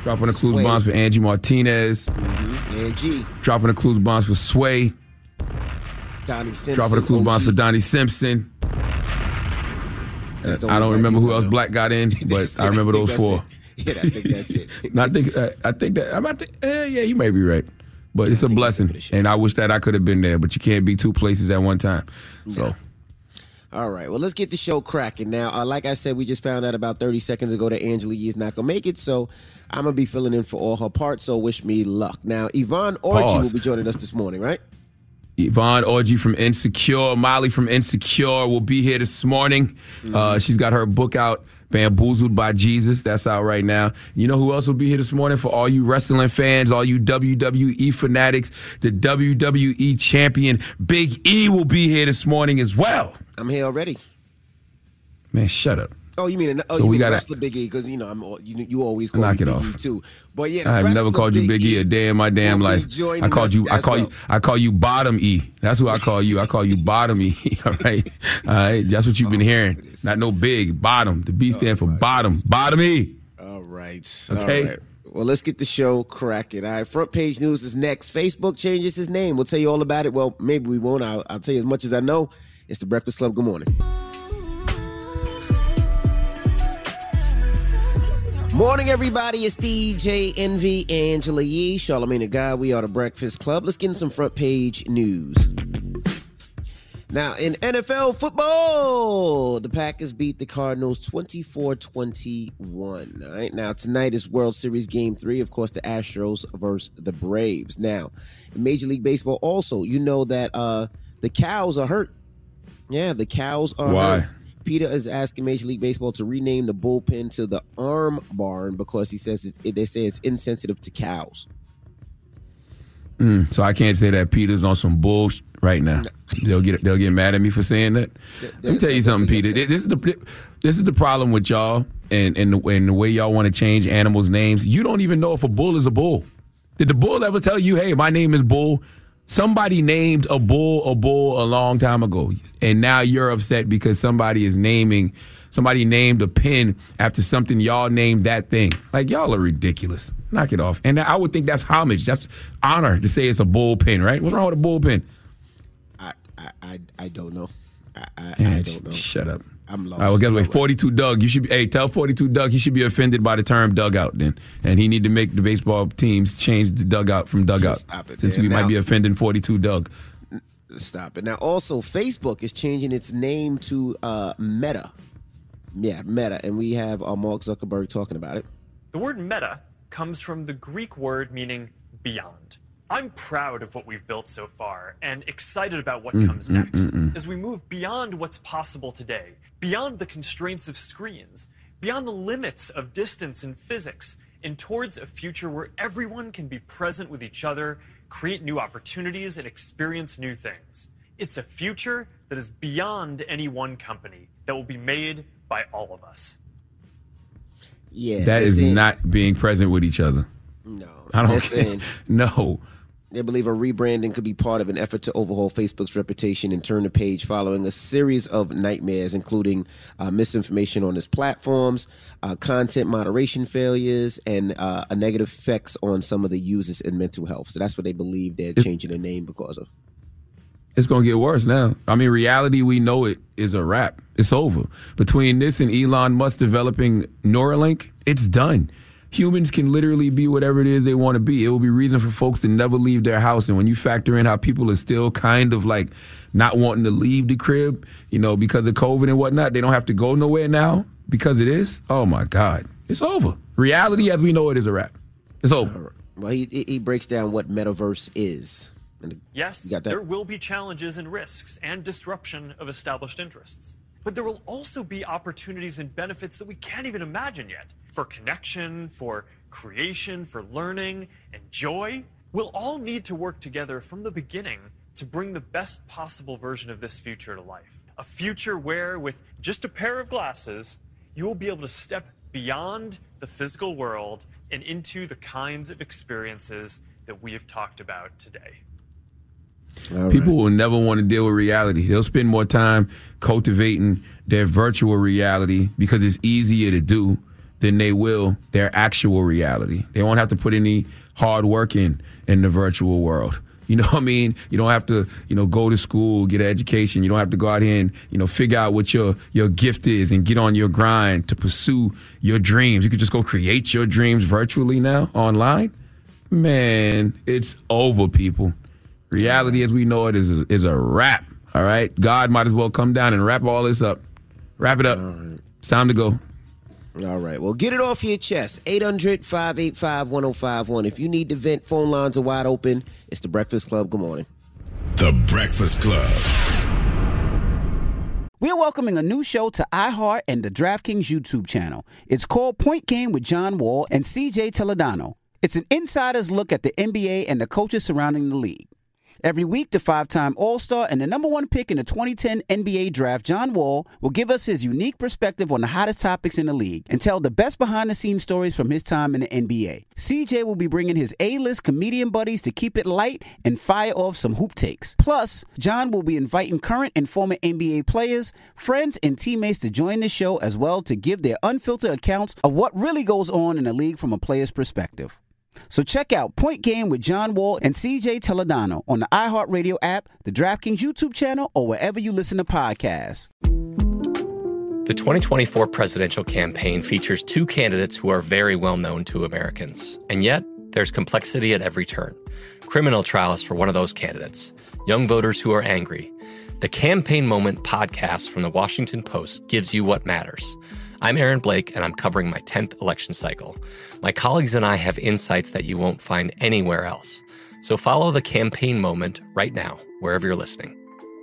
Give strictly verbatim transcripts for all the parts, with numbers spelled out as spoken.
Dropping the clues Sway. bombs for Angie Martinez. Mm-hmm. Angie. Dropping the clues bombs for Sway. Donnie Simpson. Dropping the clues O G. bombs for Donnie Simpson. That's the I don't only remember black who else you know. black got in, but That's I it. remember think those that's four. it. Yeah, I think that's it. And I think uh, I think that I'm about to. Eh, yeah, you may be right, but it's a think blessing, that's it for the show. and I wish that I could have been there. But you can't be two places at one time. So. Yeah. All right, well, let's get the show cracking. Now, uh, like I said, we just found out about thirty seconds ago that Angela Yee is not going to make it, so I'm going to be filling in for all her parts, so wish me luck. Now, Yvonne Orji Pause. will be joining us this morning, right? Yvonne Orji from Insecure, Molly from Insecure will be here this morning. Mm-hmm. Uh, she's got her book out, Bamboozled by Jesus. That's out right now. You know who else will be here this morning? For all you wrestling fans, all you W W E fanatics, the W W E champion Big E will be here this morning as well. I'm here already. Man, shut up. Oh, you mean oh, So you we mean gotta- wrestler Big E? Because you know I'm all- you, you always call Knock me it Big off. E too. But yeah, the I have never wrestler called you Big E a day in my damn will be life. joining I called us you. I as call well. you. I call you Bottom E. That's who I call you. I call you Bottom E. All right. All right. That's what you've been hearing. Not no big. Bottom. The B stand for bottom. Bottom E. All right. Okay. All right. Well, let's get the show cracking. All right. Front page news is next. Facebook changes his name. We'll tell you all about it. Well, maybe we won't. I'll, I'll tell you as much as I know. It's the Breakfast Club. Good morning. Morning, everybody. It's D J Envy, Angela Yee, Charlamagne the Guy. We are the Breakfast Club. Let's get in some front page news. Now, in N F L football, the Packers beat the Cardinals twenty-four twenty-one. All right. Now, tonight is World Series Game three. Of course, the Astros versus the Braves. Now, in Major League Baseball, also, you know that uh, the Cows are hurt. Yeah, the Cows are Why? hurt. Peter is asking Major League Baseball to rename the bullpen to the Arm Barn because he says it's, it, they say it's insensitive to cows. Mm, so I can't say that Peter's on some bullshit right now. They'll get they'll get mad at me for saying that. Let me tell you something, Peter. This is the this is the problem with y'all and and the, and the way y'all want to change animals' names. You don't even know if a bull is a bull. Did the bull ever tell you, "Hey, my name is Bull"? Somebody named a bull a bull a long time ago, and now you're upset because somebody is naming, somebody named a pen after something y'all named that thing. Like, y'all are ridiculous. Knock it off. And I would think that's homage. That's honor to say it's a bullpen, right? What's wrong with a bullpen? I I, I, I don't know. I, I, Man, I don't know. Shut up. I'm lost. All right, well, guess All what? right. forty-two Doug, you should be, hey, tell forty-two Doug he should be offended by the term dugout then. And he need to make the baseball teams change the dugout from dugout. Stop it, Since man. we might Now- be offending forty-two Doug. Stop it. Now, also, Facebook is changing its name to uh, Meta. Yeah, Meta. And we have uh, Mark Zuckerberg talking about it. The word meta comes from the Greek word meaning beyond. I'm proud of what we've built so far and excited about what Mm, comes mm, next mm, mm. as we move beyond what's possible today, beyond the constraints of screens, beyond the limits of distance and physics, and towards a future where everyone can be present with each other, create new opportunities, and experience new things. It's a future that is beyond any one company, that will be made by all of us. Yeah. That is listen. not being present with each other. No. I don't Listen. No. They believe a rebranding could be part of an effort to overhaul Facebook's reputation and turn the page following a series of nightmares, including uh, misinformation on its platforms, uh, content moderation failures, and uh, a negative effects on some of the users and mental health. So that's what they believe they're changing the name because of. It's going to get worse now. I mean, reality, we know it is a wrap. It's over. Between this and Elon Musk developing Neuralink, it's done. Humans can literally be whatever it is they want to be. It will be reason for folks to never leave their house. And when you factor in how people are still kind of like not wanting to leave the crib, you know, because of COVID and whatnot, they don't have to go nowhere now because it is. Oh, my God. It's over. Reality as we know it is a wrap. It's over. Well, he he breaks down what metaverse is. And Yes, you got that? there will be challenges and risks and disruption of established interests. But there will also be opportunities and benefits that we can't even imagine yet. For connection, for creation, for learning, and joy. We'll all need to work together from the beginning to bring the best possible version of this future to life. A future where, with just a pair of glasses, you will be able to step beyond the physical world and into the kinds of experiences that we have talked about today. All People right. will never want to deal with reality. They'll spend more time cultivating their virtual reality because it's easier to do than they will their actual reality. They won't have to put any hard work in in the virtual world. You know what I mean? You don't have to, you know, go to school, get an education. You don't have to go out here and, you know, figure out what your, your gift is and get on your grind to pursue your dreams. You could just go create your dreams virtually now, online. Man, it's over, people. Reality as we know it is a, is a wrap, all right? God might as well come down and wrap all this up. Wrap it up. Right. It's time to go. All right. Well, get it off your chest. eight hundred, five eight five, one oh five one. If you need to vent, phone lines are wide open. It's The Breakfast Club. Good morning. The Breakfast Club. We're welcoming a new show to iHeart and the DraftKings YouTube channel. It's called Point Game with John Wall and C J Toledano. It's an insider's look at the N B A and the coaches surrounding the league. Every week, the five-time All-Star and the number one pick in the twenty ten N B A draft, John Wall, will give us his unique perspective on the hottest topics in the league and tell the best behind-the-scenes stories from his time in the N B A. C J will be bringing his A-list comedian buddies to keep it light and fire off some hoop takes. Plus, John will be inviting current and former N B A players, friends, and teammates to join the show as well to give their unfiltered accounts of what really goes on in the league from a player's perspective. So check out Point Game with John Wall and C J Toledano on the iHeartRadio app, the DraftKings YouTube channel, or wherever you listen to podcasts. The twenty twenty-four presidential campaign features two candidates who are very well known to Americans. And yet, there's complexity at every turn. Criminal trials for one of those candidates. Young voters who are angry. The Campaign Moment podcast from the Washington Post gives you what matters. I'm Aaron Blake, and I'm covering my tenth election cycle. My colleagues and I have insights that you won't find anywhere else. So follow the Campaign Moment right now, wherever you're listening.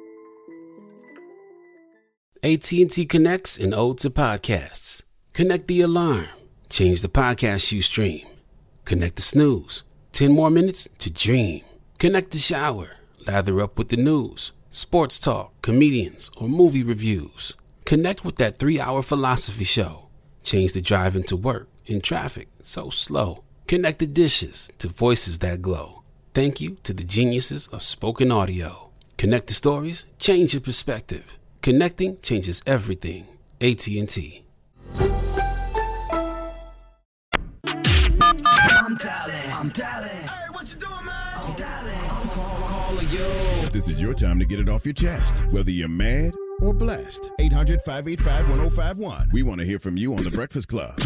A T and T connects an ode to podcasts. Connect the alarm. Change the podcast you stream. Connect the snooze. Ten more minutes to dream. Connect the shower. Lather up with the news, sports talk, comedians, or movie reviews. Connect with that three-hour philosophy show. Change the drive into work in traffic so slow. Connect the dishes to voices that glow. Thank you to the geniuses of spoken audio. Connect the stories, change your perspective. Connecting changes everything. A T and T. I'm dialing, I'm dialing. Hey, what you doing, man? I'm dialing, I'm calling you. This is your time to get it off your chest, whether you're mad or blessed. eight hundred, five eight five, one oh five one. We want to hear from you on The Breakfast Club.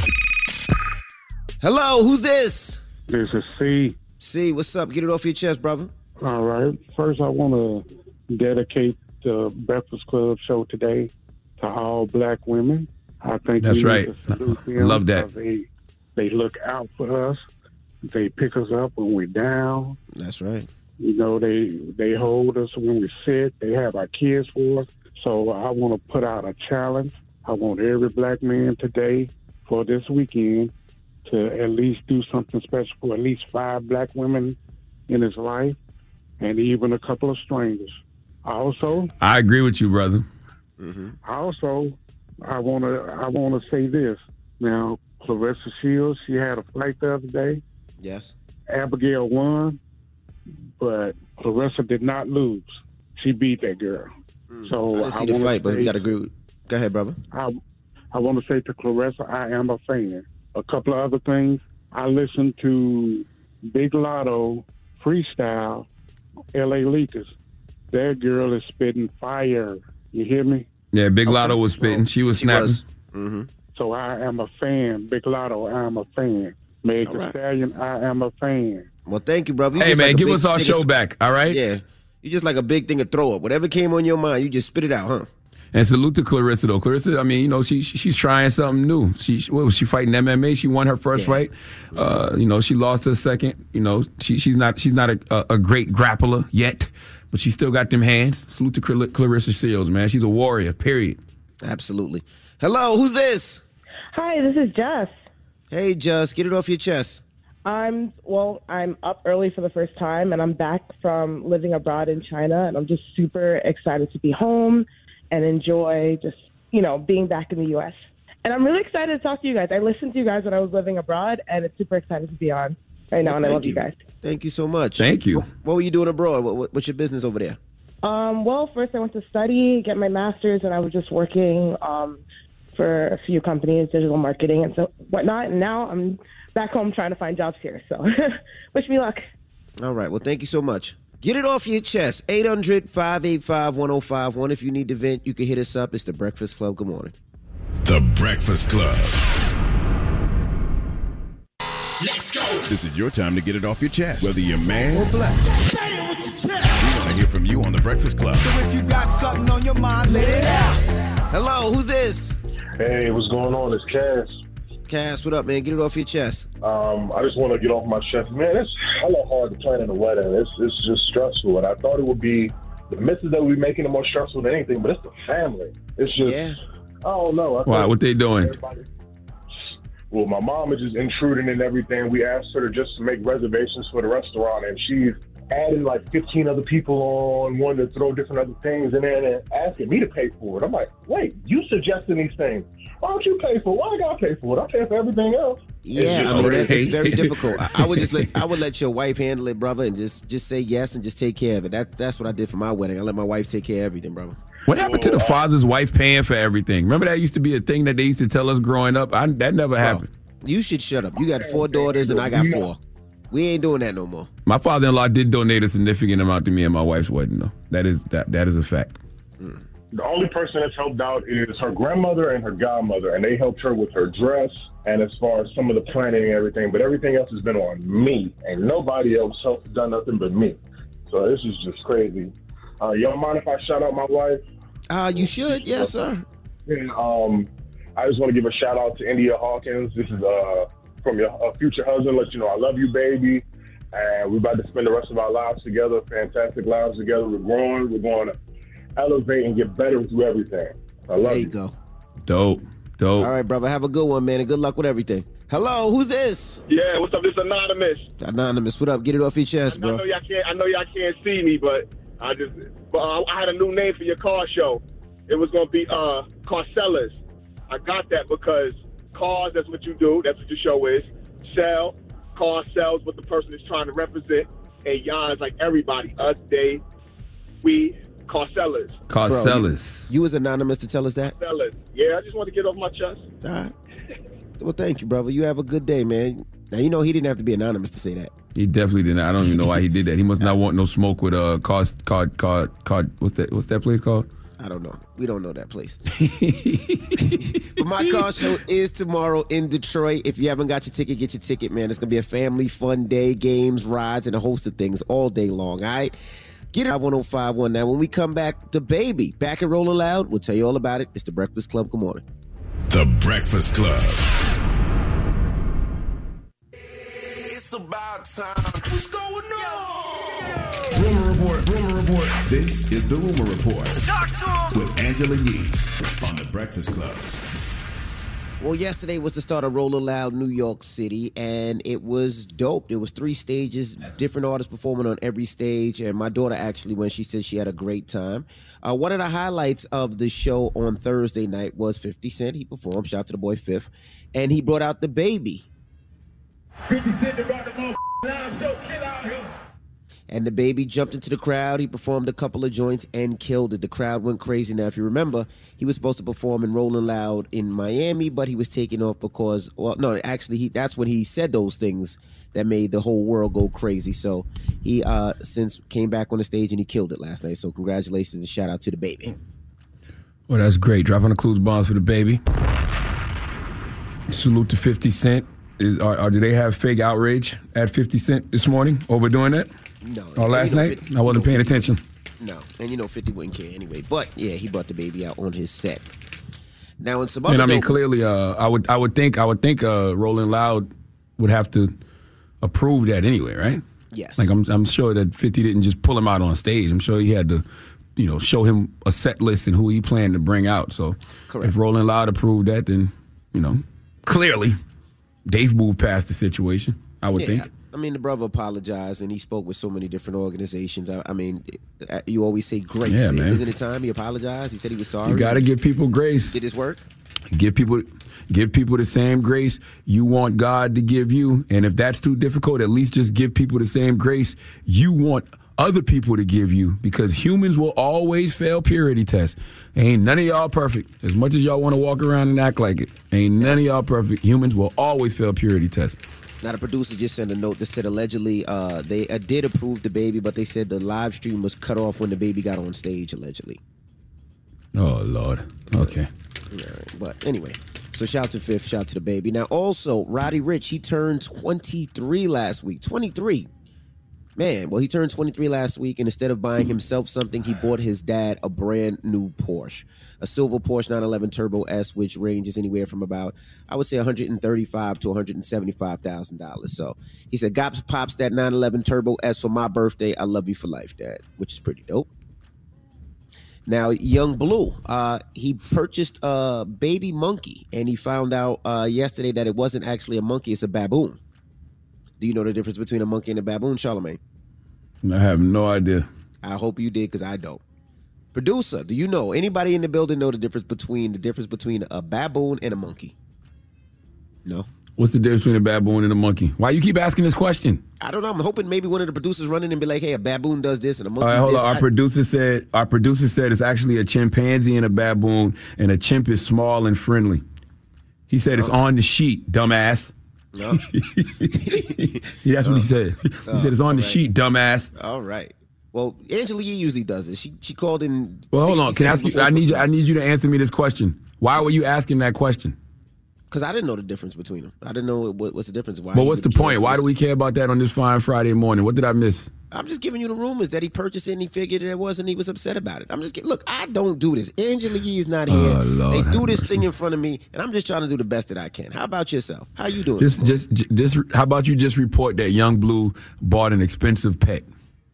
Hello, who's this? This is C. C, what's up? Get it off your chest, brother. All right. First, I want to dedicate the Breakfast Club show today to all black women. I think that's we right. Need to salute them Love that. They, they look out for us. They pick us up when we're down. That's right. You know, they they hold us when we're sick. They have our kids for us. So I want to put out a challenge. I want every black man today for this weekend to at least do something special for at least five black women in his life and even a couple of strangers. Also, I agree with you, brother. Mm-hmm. Also, I want to I want to say this. Now, Clarissa Shields, she had a fight the other day. Yes. Abigail won, but Clarissa did not lose. She beat that girl. So I didn't see I the fight, say, but we got to agree with. Go ahead, brother. I, I want to say to Clarissa, I am a fan. A couple of other things. I listened to Big Lotto freestyle, L A Lakers. That girl is spitting fire. You hear me? Yeah, Big okay. Lotto was spitting. She was she snapping. Was. Mm-hmm. So I am a fan. Big Lotto, I am a fan. Meg Thee Stallion, I am a fan. Well, thank you, brother. You hey, man, like give us our show of, back, all right? Yeah. You just like a big thing to throw up. Whatever came on your mind, you just spit it out, huh? And salute to Clarissa, though. Clarissa, I mean, you know, she, she she's trying something new. She what was she fighting M M A? She won her first yeah. fight. Uh, you know, she lost her second. You know, she she's not she's not a, a, a great grappler yet, but she still got them hands. Salute to Clar- Clarissa Shields, man. She's a warrior. Period. Absolutely. Hello, who's this? Hi, this is Jess. Hey, Jess, get it off your chest. I'm well. I'm up early for the first time, and I'm back from living abroad in China, and I'm just super excited to be home and enjoy just, you know, being back in the U S. And I'm really excited to talk to you guys. I listened to you guys when I was living abroad, and it's super excited to be on right now, well, and I love you. you guys. Thank you so much. Thank you. What, what were you doing abroad? What, what, what's your business over there? Um, well, first I went to study, get my master's, and I was just working um, for a few companies, digital marketing and so whatnot. And now I'm back home trying to find jobs here. So wish me luck. All right. Well, thank you so much. Get it off your chest. eight hundred, five eight five, one oh five one. If you need to vent, you can hit us up. It's The Breakfast Club. Good morning. The Breakfast Club. Let's go. This is your time to get it off your chest, whether you're mad or blessed. Say it with your chest. We want to hear from you on The Breakfast Club. So if you got something on your mind, let it out. Hello, who's this? Hey, what's going on? It's Cass. Cass, what up, man? Get it off your chest. Um, I just want to get off my chest. Man, it's hella hard to plan in a wedding. It's, it's just stressful. And I thought it would be, the misses that would be making it more stressful than anything, but it's the family. It's just, yeah. I don't know. I Why? What they doing? Well, my mom is just intruding in everything. We asked her to just make reservations for the restaurant, and she's adding like fifteen other people on, wanting to throw different other things in there and asking me to pay for it. I'm like, wait, you suggesting these things. Why don't you pay for it? Why I gotta pay for it? I pay for everything else. Yeah, I mean, it's very difficult. I, I would just let I would let your wife handle it, brother, and just just say yes and just take care of it. That that's what I did for my wedding. I let my wife take care of everything, brother. What happened to the father's wife paying for everything? Remember that used to be a thing that they used to tell us growing up? I, that never happened. Bro, you should shut up. You got four daughters and I got four. We ain't doing that no more. My father-in-law did donate a significant amount to me and my wife's wedding, though. That is that that is a fact. Mm. The only person that's helped out is her grandmother and her godmother, and they helped her with her dress and as far as some of the planning and everything. But everything else has been on me, and nobody else has done nothing but me. So this is just crazy. Uh, y'all mind if I shout out my wife? Uh, you should, yes, sir. And, um, I just want to give a shout out to India Hawkins. This is uh, from your uh, future husband. Let you know I love you, baby. And we're about to spend the rest of our lives together, fantastic lives together. We're growing. We're going to elevate and get better through everything. I love there you. you. go. Dope. Dope. All right, brother. Have a good one, man, and good luck with everything. Hello, who's this? Yeah, what's up? This is Anonymous. Anonymous, what up? Get it off your chest, bro. I know y'all can't. I know y'all can't see me, but I just. But uh, I had a new name for your car show. It was gonna be uh, Car Sellers. I got that because cars. That's what you do. That's what your show is. Sell. Car sells what the person is trying to represent. And y'all is like everybody. Us, they, we. Car sellers. Car Bro, sellers. You, you was anonymous to tell us that? Sellers. Yeah, I just want to get off my chest. All right. Well, thank you, brother. You have a good day, man. Now, you know he didn't have to be anonymous to say that. He definitely didn't. I don't even know why he did that. He must not want no smoke with uh car car car car. What's that? What's that place called? I don't know. We don't know that place. But my car show is tomorrow in Detroit. If you haven't got your ticket, get your ticket, man. It's gonna be a family fun day, games, rides, and a host of things all day long. All right. Get it one oh five one. Now, when we come back, the baby back and Rolling Loud. We'll tell you all about it. It's the Breakfast Club. Good morning. The Breakfast Club. It's about time. What's going on? Rumor Report. Rumor Report. This is the Rumor Report Talk to him. with Angela Yee on the Breakfast Club. Well, yesterday was the start of Rolling Loud New York City, and it was dope. There was three stages, different artists performing on every stage, and my daughter actually went. She said she had a great time. Uh, one of the highlights of the show on Thursday night was fifty Cent. He performed. Shout out to the boy Fifth. And he brought out the baby. fifty Cent brought the motherfucking live show kid out here. And the baby jumped into the crowd. He performed a couple of joints and killed it. The crowd went crazy. Now, if you remember, he was supposed to perform in Rolling Loud in Miami, but he was taken off because, well, no, actually, he that's when he said those things that made the whole world go crazy. So he uh, since came back on the stage and he killed it last night. So congratulations and shout out to the baby. Well, that's great. Dropping the clues bombs for the baby. Salute to fifty Cent. Is, are, are, do they have fake outrage at fifty Cent this morning over doing that? No. Or last you know, night? fifty, I wasn't you know, paying fifty, attention. No. And you know fifty wouldn't care anyway. But, yeah, he brought the baby out on his set. Now, in some other And I mean, dope- clearly, uh, I would, I would think, I would think, uh, Rolling Loud would have to approve that anyway, right? Yes. Like I'm, I'm sure that fifty didn't just pull him out on stage. I'm sure he had to, you know, show him a set list and who he planned to bring out. So, Correct. if Rolling Loud approved that, then, you know, clearly, they've moved past the situation. I would yeah, think. I mean, the brother apologized, and he spoke with so many different organizations. I, I mean, you always say grace. Yeah, man. Isn't it time he apologized? He said he was sorry. You got to give people grace. Did his work? Give people, give people the same grace you want God to give you, and if that's too difficult, at least just give people the same grace you want other people to give you, because humans will always fail purity tests. Ain't none of y'all perfect. As much as y'all want to walk around and act like it, ain't none of y'all perfect. Humans will always fail purity tests. Now, the producer just sent a note that said allegedly uh, they uh, did approve the baby, but they said the live stream was cut off when the baby got on stage, allegedly. Oh, Lord. Okay. Yeah, but anyway, so shout out to Fifth, shout out to the baby. Now, also, Roddy Ricch, he turned twenty-three last week. twenty-three. Man, well, he turned twenty-three last week, and instead of buying himself something, he bought his dad a brand new Porsche, a silver Porsche nine eleven Turbo S, which ranges anywhere from about, I would say, one hundred thirty-five thousand dollars to one hundred seventy-five thousand dollars. So he said, "Gops pops that nine eleven Turbo S for my birthday. I love you for life, Dad," which is pretty dope. Now, Young Blue, uh, he purchased a baby monkey, and he found out uh, yesterday that it wasn't actually a monkey, it's a baboon. Do you know the difference between a monkey and a baboon, Charlamagne? I have no idea. I hope you did, because I don't. Producer, do you know, anybody in the building know the difference between the difference between a baboon and a monkey? No? What's the difference between a baboon and a monkey? Why you keep asking this question? I don't know. I'm hoping maybe one of the producers run in and be like, hey, a baboon does this and a monkey All right, does hold this. on. Our I- producer said our producer said it's actually a chimpanzee and a baboon, and a chimp is small and friendly. He said it's Oh. on the sheet, dumbass. No. Yeah, that's what he said. He Oh, said it's on the all right. sheet, dumbass. All right. Well, Angela Yee usually does this. She she called in. Well, hold on. Can I ask you? I need you. I need you to answer me this question. Why were you asking that question? Because I didn't know the difference between them. I didn't know what, what's the difference. Why But you what's the would care point? if Why it's- do we care about that on this fine Friday morning? What did I miss? I'm just giving you the rumors that he purchased it and he figured it was and he was upset about it. I'm just kidding. Look, I don't do this. Angela Yee is not here. Oh, Lord they do have this mercy. thing in front of me, and I'm just trying to do the best that I can. How about yourself? How you doing? Just, this morning? just, just. How about you just report that Young Blue bought an expensive pet?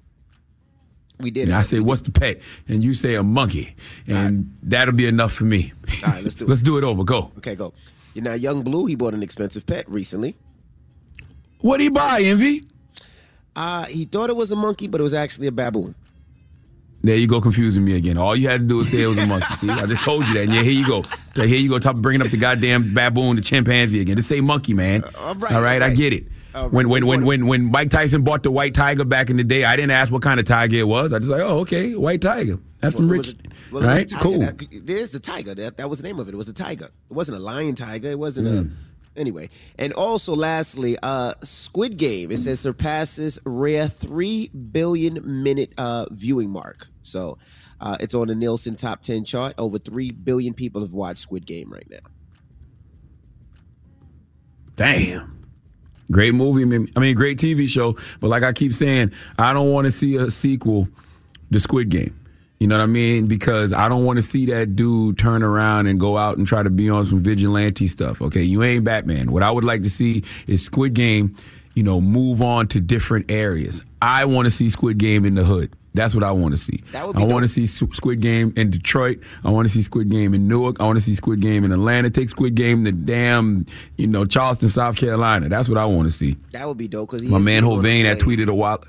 We did. And I say, what's the pet? And you say a monkey, and that'll be enough for me. All right, let's do it. Let's do it over. Go. Okay, go. You know, Young Blue, he bought an expensive pet recently. What'd he buy, Envy? Uh, he thought it was a monkey, but it was actually a baboon. There you go, confusing me again. All you had to do was say it was a monkey. See, I just told you that. And yeah, here you go. So here you go, top bringing up the goddamn baboon, the chimpanzee again. Just say monkey, man. Uh, all right, all right, all I right. get it. All right, when when we when wanna- when when Mike Tyson bought the white tiger back in the day, I didn't ask what kind of tiger it was. I just like, oh, okay, white tiger. That's Well, some it rich. was a- well, it was a right? tiger. Cool. That- there's the tiger. That, that was the name of it. It was a tiger. It wasn't a lion tiger. It wasn't Mm. a. Anyway, and also lastly, uh, Squid Game. It says surpasses rare three billion minute uh, viewing mark. So uh, it's on the Nielsen top ten chart. Over three billion people have watched Squid Game right now. Damn. Great movie. I mean, great T V show. But like I keep saying, I don't want to see a sequel to Squid Game. You know what I mean? Because I don't want to see that dude turn around and go out and try to be on some vigilante stuff. Okay, you ain't Batman. What I would like to see is Squid Game, you know, move on to different areas. I want to see Squid Game in the hood. That's what I want to see. That would be I want to dope. see S- Squid Game in Detroit. I want to see Squid Game in Newark. I want to see Squid Game in Atlanta. Take Squid Game to damn, you know, Charleston, South Carolina. That's what I want to see. That would be dope because My man Hovain that tweeted a while.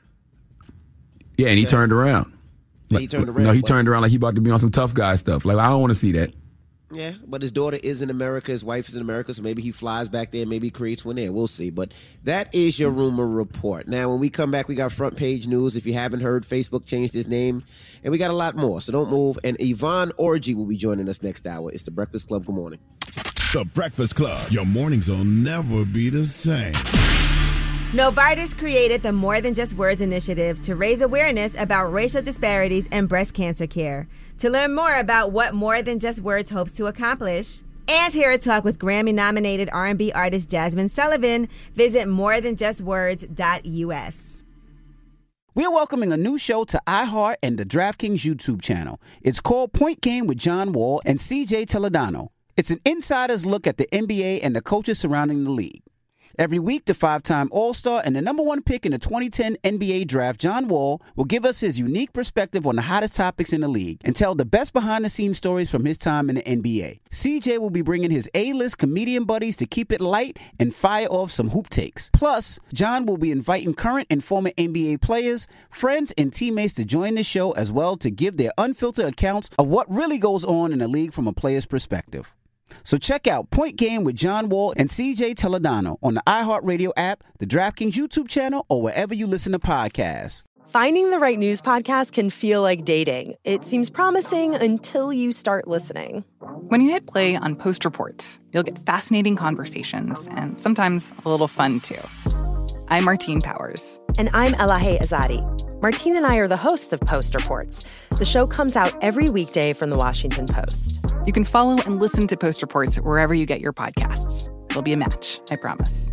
Yeah, and he Okay. turned around. Yeah, he turned around, No, he but- turned around like he about to be on some tough guy stuff. Like, I don't want to see that. Yeah, but his daughter is in America. His wife is in America, so maybe he flies back there. Maybe he creates one there. We'll see. But that is your rumor report. Now, when we come back, we got front page news. If you haven't heard, Facebook changed his name, and we got a lot more. So don't move. And Yvonne Orji will be joining us next hour. It's the Breakfast Club. Good morning. The Breakfast Club. Your mornings will never be the same. Novartis created the More Than Just Words initiative to raise awareness about racial disparities in breast cancer care. To learn more about what More Than Just Words hopes to accomplish, and hear a talk with Grammy-nominated R and B artist Jasmine Sullivan, visit more than just words dot U S. We're welcoming a new show to iHeart and the DraftKings YouTube channel. It's called Point Game with John Wall and C J Toledano. It's an insider's look at the N B A and the coaches surrounding the league. Every week, the five-time All-Star and the number one pick in the twenty ten N B A draft, John Wall, will give us his unique perspective on the hottest topics in the league and tell the best behind-the-scenes stories from his time in the N B A. C J will be bringing his A-list comedian buddies to keep it light and fire off some hoop takes. Plus, John will be inviting current and former N B A players, friends, and teammates to join the show as well to give their unfiltered accounts of what really goes on in the league from a player's perspective. So check out Point Game with John Wall and C J Toledano on the iHeartRadio app, the DraftKings YouTube channel, or wherever you listen to podcasts. Finding the right news podcast can feel like dating. It seems promising until you start listening. When you hit play on Post Reports, you'll get fascinating conversations and sometimes a little fun, too. I'm Martine Powers. And I'm Elahe Azadi. Martine and I are the hosts of Post Reports. The show comes out every weekday from The Washington Post. You can follow and listen to Post Reports wherever you get your podcasts. It'll be a match, I promise.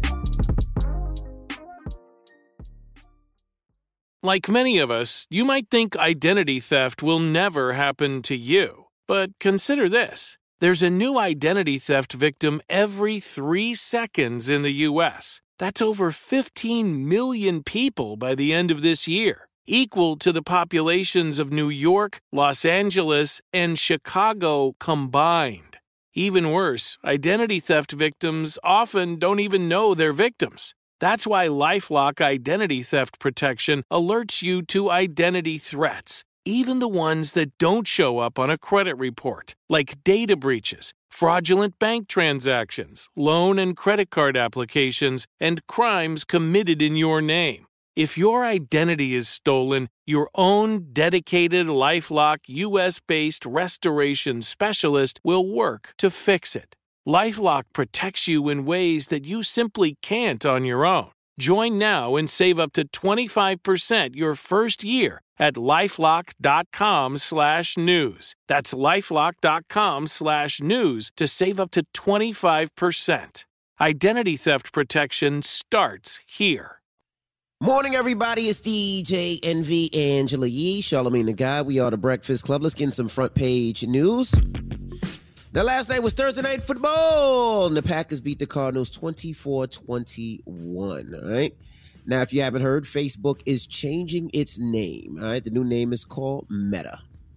Like many of us, you might think identity theft will never happen to you. But consider this. There's a new identity theft victim every three seconds in the U S. That's over fifteen million people by the end of this year, equal to the populations of New York, Los Angeles, and Chicago combined. Even worse, identity theft victims often don't even know they're victims. That's why LifeLock Identity Theft Protection alerts you to identity threats, even the ones that don't show up on a credit report, like data breaches, fraudulent bank transactions, loan and credit card applications, and crimes committed in your name. If your identity is stolen, your own dedicated LifeLock U S-based restoration specialist will work to fix it. LifeLock protects you in ways that you simply can't on your own. Join now and save up to twenty-five percent your first year at LifeLock.com slash news. That's LifeLock.com slash news to save up to twenty-five percent. Identity theft protection starts here. Morning, everybody. It's D J Envy, Angela Yee, Charlamagne the Guy. We are the Breakfast Club. Let's get in some front page news. Now, last night was Thursday Night Football, and the Packers beat the Cardinals twenty-four twenty-one, all right? Now, if you haven't heard, Facebook is changing its name, all right? The new name is called Meta.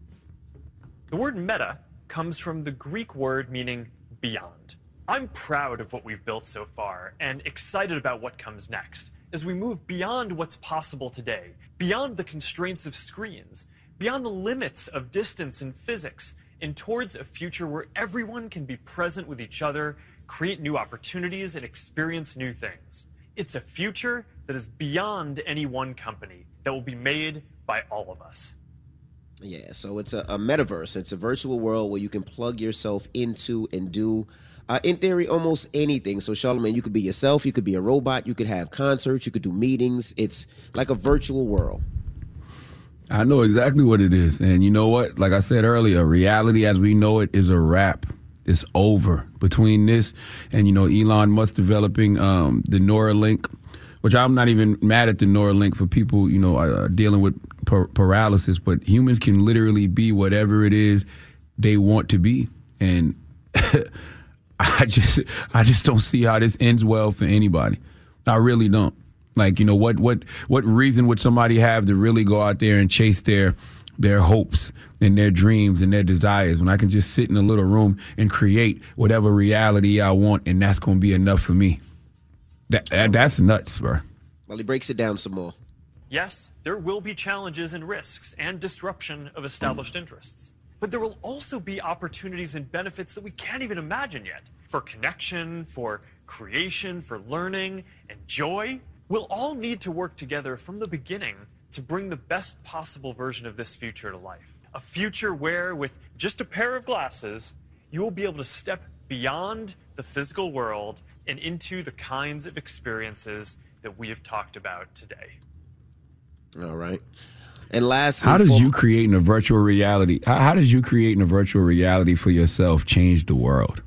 The word meta comes from the Greek word meaning beyond. I'm proud of what we've built so far and excited about what comes next as we move beyond what's possible today, beyond the constraints of screens, beyond the limits of distance and physics, and towards a future where everyone can be present with each other, create new opportunities, and experience new things. It's a future that is beyond any one company, that will be made by all of us. Yeah, so it's a, a metaverse. It's a virtual world where you can plug yourself into and do, uh, in theory, almost anything. So, Charlamagne, you could be yourself, you could be a robot, you could have concerts, you could do meetings. It's like a virtual world. I know exactly what it is. And you know what? Like I said earlier, reality as we know it is a wrap. It's over. Between this and, you know, Elon Musk developing um, the Neuralink, which I'm not even mad at the Neuralink for people, you know, uh, dealing with par- paralysis, but humans can literally be whatever it is they want to be. And I just I just don't see how this ends well for anybody. I really don't. Like, you know, what what what reason would somebody have to really go out there and chase their their hopes and their dreams and their desires when I can just sit in a little room and create whatever reality I want, and that's going to be enough for me? That, that That's nuts, bro. Well, he breaks it down some more. Yes, there will be challenges and risks and disruption of established interests. But there will also be opportunities and benefits that we can't even imagine yet. For connection, for creation, for learning, and joy. We'll all need to work together from the beginning to bring the best possible version of this future to life. A future where, with just a pair of glasses, you will be able to step beyond the physical world and into the kinds of experiences that we have talked about today. All right. And last, how does you creating a virtual reality? How, how does you creating a virtual reality for yourself change the world?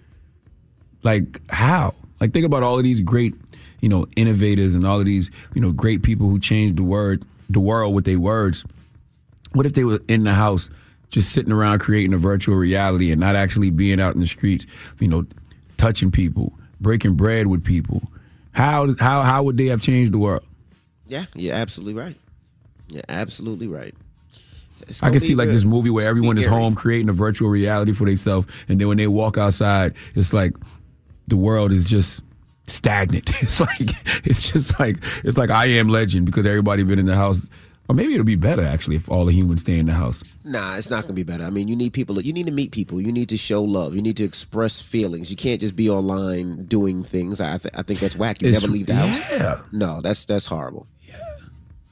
Like how? Like think about all of these great, you know, innovators and all of these, you know, great people who changed the word, the world with their words. What if they were in the house just sitting around creating a virtual reality and not actually being out in the streets, you know, touching people, breaking bread with people? How how how would they have changed the world? Yeah, you're absolutely right. You're absolutely right. I can see like this movie where everyone is home creating a virtual reality for themselves, and then when they walk outside, it's like the world is just stagnant. It's like it's just like it's like I Am Legend because everybody been in the house. Or maybe it'll be better actually if all the humans stay in the house. Nah, it's not gonna be better. I mean, you need people. You need to meet people. You need to show love. You need to express feelings. You can't just be online doing things. I th- I think that's whack. You It's- never leave the house. yeah. No, that's that's horrible.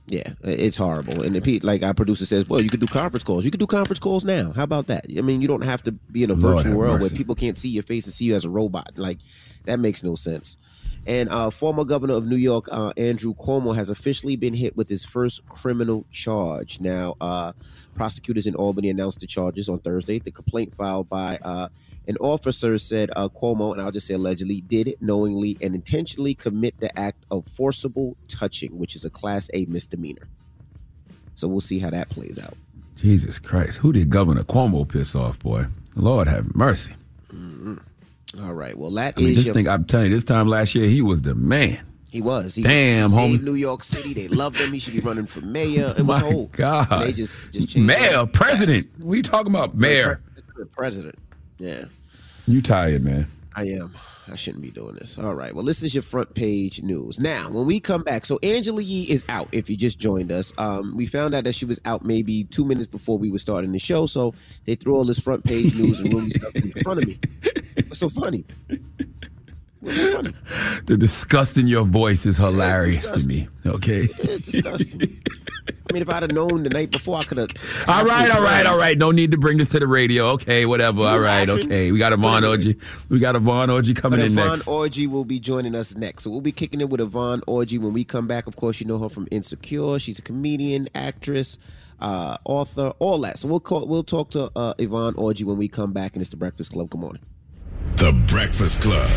Yeah, it's horrible. And the, like our producer says, well, you could do conference calls. You could do conference calls now. How about that? I mean, you don't have to be in a Lord virtual have world mercy. where people can't see your face and see you as a robot. Like, that makes no sense. And uh, former governor of New York, uh, Andrew Cuomo, has officially been hit with his first criminal charge. Now, uh, prosecutors in Albany announced the charges on Thursday. The complaint filed by uh, an officer said uh, Cuomo, and I'll just say allegedly, did knowingly and intentionally commit the act of forcible touching, which is a Class A misdemeanor. So we'll see how that plays out. Jesus Christ. Who did Governor Cuomo piss off, boy? Lord have mercy. Mm-hmm. All right. Well, that I mean, is this your... thing, I'm telling you, this time last year, he was the man. He was. He Damn, was, he saved homie. New York City. They loved him. He should be running for mayor. It was My whole. God. And they just, just changed Mayor, it. president. What are you talking about? Mayor. The president. Yeah. You tired, man. I am. I shouldn't be doing this. All right. Well, this is your front page news. Now, when we come back, so Angela Yee is out. If you just joined us, um, we found out that she was out maybe two minutes before we were starting the show. So they threw all this front page news and roomy stuff in front of me. What's so funny? What's so funny? The disgust in your voice is hilarious to me. Okay. It's disgusting. I mean, if I'd have known the night before, I could have. All right, all right, all right. No need to bring this to the radio. Okay, whatever. All right, okay. We got Yvonne Orji. We got Yvonne Orji coming But in Yvonne next. Orji will be joining us next. So we'll be kicking it with Yvonne Orji when we come back. Of course, you know her from Insecure. She's a comedian, actress, uh, author, all that. So we'll call, we'll talk to uh, Yvonne Orji when we come back, and it's The Breakfast Club. Good morning. The Breakfast Club.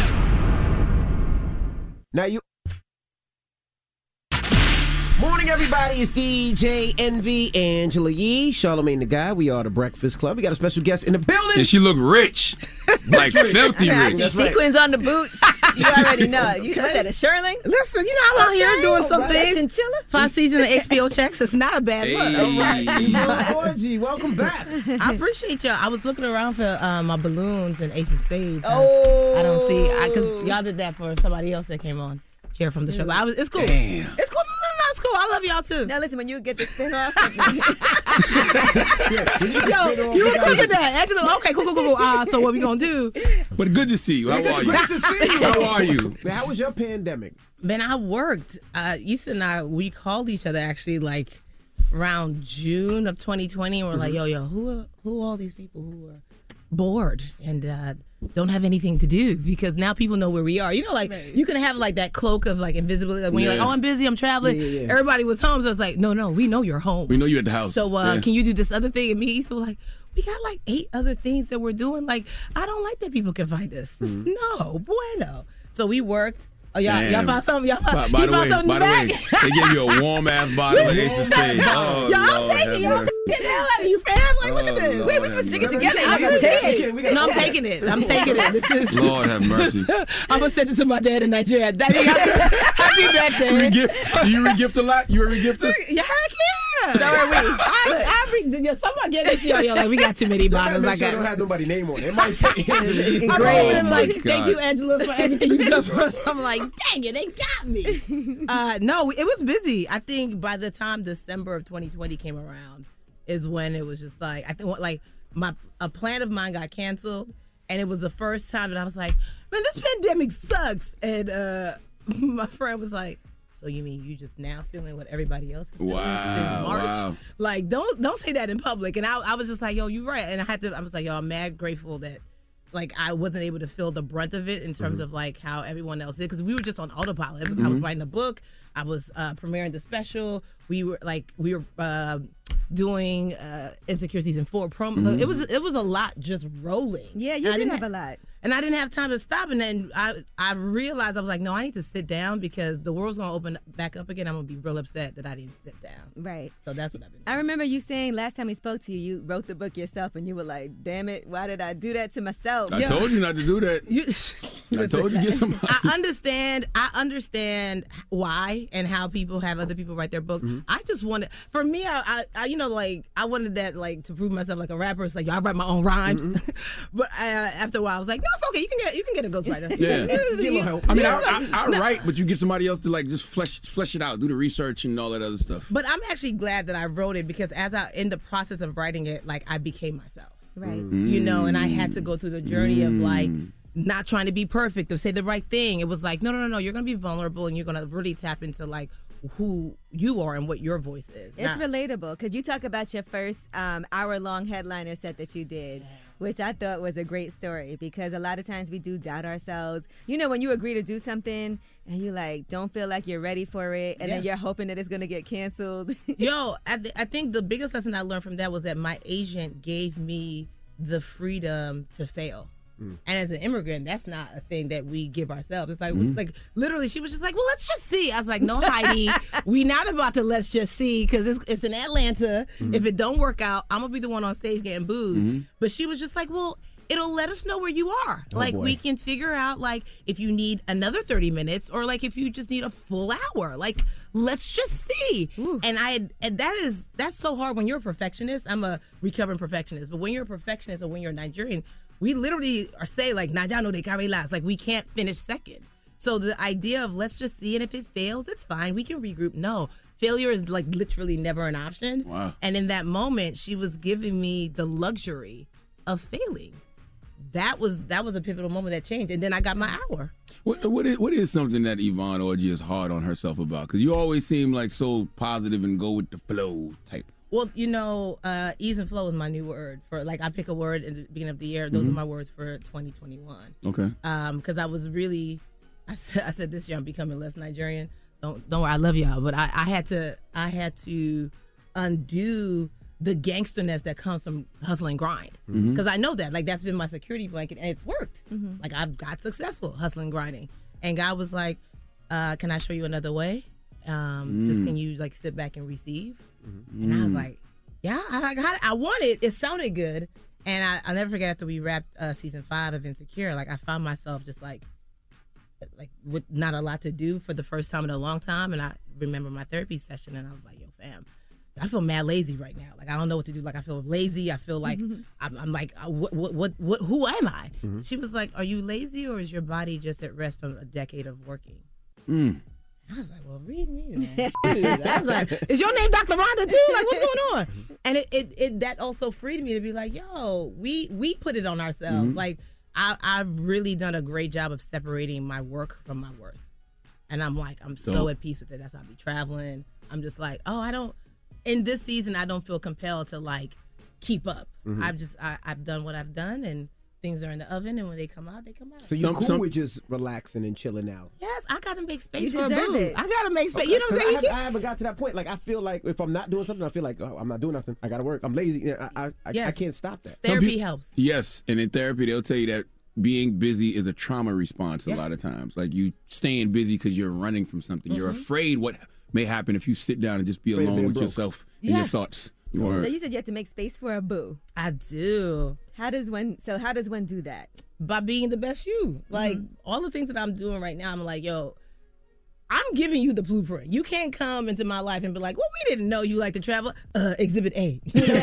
Now you. Morning, everybody. It's D J Envy, Angela Yee, Charlamagne the Guy. We are The Breakfast Club. We got a special guest in the building. And she look rich. Like filthy I rich. see sequins on the boots. You already know. You okay. That a Shirling? Listen, you know, I'm out here doing some right. things. Chinchilla? Five seasons of H B O checks. It's not a bad Hey. look. All right. Yvonne Orji, welcome back. I appreciate y'all. I was looking around for uh, my balloons and Ace of Spades. Oh. I don't see, because y'all did that for somebody else that came on here from the show. But I was, it's cool. Damn. It's cool. No, no, no, it's cool. I love y'all too. Now listen, when you get the spin off. Yo, you were quick at that. Angela, okay, cool, cool, cool, cool. Uh, so what we gonna do? But good to see you. How are you? Good to see you. How are you? Man, how was your pandemic? Man, I worked. Uh, Issa and I, we called each other actually like around June of twenty twenty, and we're like, yo, yo, who are, who are all these people who are bored and uh, don't have anything to do? Because now people know where we are. You know, like right. You can have like that cloak of like invisibility. Like, when yeah. you're like, oh, I'm busy, I'm traveling. Yeah, yeah, yeah. Everybody was home, so it's like, no, no, we know you're home. We know you're at the house. So uh, yeah. can you do this other thing? And me, Issa was like, we got like eight other things that we're doing. Like, I don't like that people can find us. Mm-hmm. No, bueno. So we worked. Oh, y'all, y'all found something? Y'all found, by, by you the found way, something by in the the way, bag? they give you a warm ass bottle of Ace of Spades. Oh, y'all, I'm Lord, taking y'all. Get the hell out of you, fam. Like, look at this. Oh, Wait, Lord we're supposed to have get together. I'm mercy. taking it. No, I'm taking it. I'm taking it. This is. Lord have mercy. I'm gonna send it to my dad in Nigeria. Daddy, I'll be back there. Regift, do you regift a lot? You a regifter? Yeah, heck yeah. So are we. I, I re- yeah, someone get this yo, yo, like we got too many bottles. I got. don't have nobody name on it. It might say Angela. I'm Oh, like, my thank God. you, Angela, for everything you've done for us. I'm like, dang it, they got me. Uh, no, it was busy. I think by the time December of twenty twenty came around, is when it was just like I think like my a plan of mine got canceled, and it was the first time that I was like, man, this pandemic sucks. And uh, my friend was like, so you mean you just now feeling what everybody else is feeling Wow, since March? wow. Like, don't don't say that in public. And I, I was just like, yo, you're right. And I had to. I was like, yo, I'm mad grateful that like I wasn't able to feel the brunt of it in terms Mm-hmm. of like how everyone else did, because we were just on autopilot. It was, I was Mhm. writing a book. I was uh, premiering the special. We were like we were uh, doing uh, Insecure season four promo. Mhm. It was it was a lot just rolling. Yeah, you And I did didn't have ha- a lot. And I didn't have time to stop. And then I, I realized, I was like, no, I need to sit down because the world's going to open back up again. I'm going to be real upset that I didn't sit down. Right. So that's what I've been doing. I remember you saying last time we spoke to you, you wrote the book yourself, and you were like, damn it, why did I do that to myself? I Yeah. told you not to do that. You, I told you to get somebody. I understand. I understand why and how people have other people write their book. Mm-hmm. I just wanted, for me, I, I, I, you know, like I wanted that, like to prove myself like a rapper. It's like, yo, I write my own rhymes. Mm-hmm. But uh, after a while, I was like, no, it's okay. You can get, you can get a ghostwriter. Yeah. You- I mean, you I, know, I, I no. write, but you get somebody else to like just flesh flesh it out, do the research and all that other stuff. But I'm actually glad that I wrote it because as I, in the process of writing it, like I became myself. Right. You know, and I had to go through the journey of like Mm. not trying to be perfect or say the right thing. It was like, no, no, no, no. You're going to be vulnerable and you're going to really tap into like who you are and what your voice is. It's Not- relatable because you talk about your first um, hour-long headliner set that you did, which I thought was a great story because a lot of times we do doubt ourselves. You know, when you agree to do something and you like don't feel like you're ready for it, and Yeah. then you're hoping that it's going to get canceled. Yo, I, th- I think the biggest lesson I learned from that was that my agent gave me the freedom to fail. And as an immigrant, that's not a thing that we give ourselves. It's like, Mhm. like literally, she was just like, well, let's just see. I was like, no, Heidi, we not about to let's just see because it's, it's in Atlanta. Mhm. If it don't work out, I'm going to be the one on stage getting booed. Mhm. But she was just like, well, it'll let us know where you are. Oh, like, boy. we can figure out, like, if you need another thirty minutes or, like, if you just need a full hour. Like, let's just see. And I and that is, that's so hard when you're a perfectionist. I'm a recovering perfectionist. But when you're a perfectionist or when you're a Nigerian, we literally are say like Najano de carry last, like we can't finish second. So the idea of let's just see, and if it fails, it's fine. We can regroup. No, failure is like literally never an option. Wow. And in that moment, she was giving me the luxury of failing. That was that was a pivotal moment that changed, and then I got my hour. What what is, what is something that Yvonne Orji is hard on herself about? Because you always seem like so positive and go with the flow type. Well, you know, uh, ease and flow is my new word for like I pick a word in the beginning of the year. Those Mhm. are my words for twenty twenty-one. Okay. Um, because I was really, I said, I said this year I'm becoming less Nigerian. Don't don't worry, I love y'all, but I, I had to I had to undo the gangsterness that comes from hustle and grind. Mhm. Because I know that like that's been my security blanket and it's worked. Mhm. Like I've got successful hustling grinding, and God was like, uh, "Can I show you another way? Um, Just Mm. can you like sit back and receive?" And I was like, yeah, I, I got it. I want it. It sounded good. And I, I'll never forget after we wrapped uh, season five of Insecure, like I found myself just like, like with not a lot to do for the first time in a long time. And I remember my therapy session and I was like, yo, fam, I feel mad lazy right now. Like I don't know what to do. Like I feel lazy. I feel like I'm, I'm like, uh, what, what, what, what, who am I? Mhm. She was like, are you lazy or is your body just at rest from a decade of working? Mm. I was like, well, read me then. Shoot. I was like, is your name Doctor Rhonda too? Like, what's going on? And it, it, it that also freed me to be like, yo, we we put it on ourselves. Mhm. Like, I, I've really done a great job of separating my work from my worth. And I'm like, I'm so Dope. at peace with it. That's why I be traveling. I'm just like, oh, I don't, in this season, I don't feel compelled to like keep up. Mhm. I've just, I, I've done what I've done and things are in the oven. And when they come out, they come out. So you're cool with just relaxing and chilling out. Yes, I gotta make space You for a deserve boo. it. I gotta make space. Okay, You know what I'm 'cause saying? I, You haven't, I haven't got to that point. Like I feel like if I'm not doing something, I feel like oh, I'm not doing nothing. I gotta work. I'm lazy. You know, I, I, I, Yes. I can't stop that. Therapy Some peop- helps. Yes, and in therapy they'll tell you that being busy is a trauma response a lot of times. Like you staying busy because you're running from something. You're Mhm. afraid what may happen if you sit down and just be Afraid of alone being with broke. yourself and Yeah. your thoughts. You So are- you said you have to make space for a boo. I do. How does one? So how does one do that? By being the best you. Like all the things that I'm doing right now, I'm like, yo, I'm giving you the blueprint. You can't come into my life and be like, well, we didn't know you like to travel. Uh, exhibit A.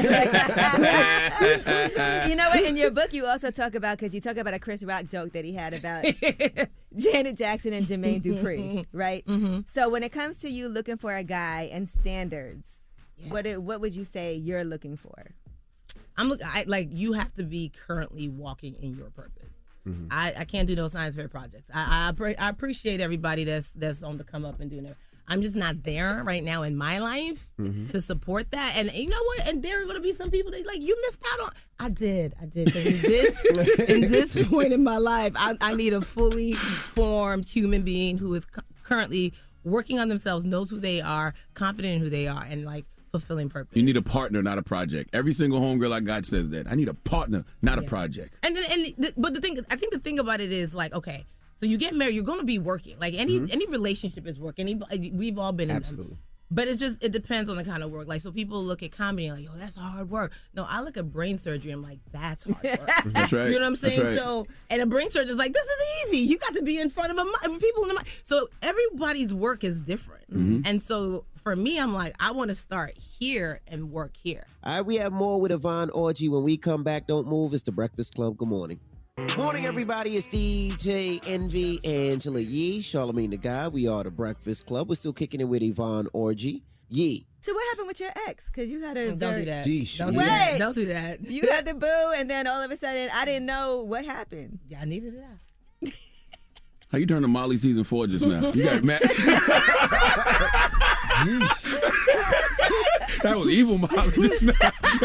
You know what? In your book, you also talk about because you talk about a Chris Rock joke that he had about Janet Jackson and Jermaine Dupri, right? So when it comes to you looking for a guy and standards, what it, what would you say you're looking for? I'm look. I like you have to be currently walking in your purpose. I, I can't do no science fair projects. I I, appre- I appreciate everybody that's that's on the come up and doing it. I'm just not there right now in my life to support that. And you know what? And there are gonna be some people that like you missed out on. I did. I did. 'Cause in this in this point in my life, I, I need a fully formed human being who is cu- currently working on themselves, knows who they are, confident in who they are, and like fulfilling purpose. You need a partner, not a project. Every single homegirl I got says that. I need a partner, not a project. And then, and the, but the thing, I think the thing about it is like, okay, so you get married, you're going to be working. Like any any relationship is work. Any we've all been in them. Absolutely. But it's just it depends on the kind of work. Like so, people look at comedy and like, yo, that's hard work. No, I look at brain surgery. I'm like, that's hard work. That's right. You know what I'm That's saying? right. So, and a brain surgeon's like, this is easy. You got to be in front of a mi- people in the mic. So everybody's work is different. Mhm. And so for me, I'm like, I want to start here and work here. All right, we have more with Yvonne Orji. When we come back, don't move. It's the Breakfast Club. Good morning. Morning, everybody. It's D J Envy, Angela Yee, Charlamagne the Guy. We are the Breakfast Club. We're still kicking it with Yvonne Orji. Yee. So what happened with your ex? Because you had a Don't very- do that. Geesh. Don't do Wait. that. Don't do that. You had the boo, and then all of a sudden, I didn't know what happened. Yeah, I needed it out. How you turn to Molly season four just now? You got mad. That was evil, Molly. Just now.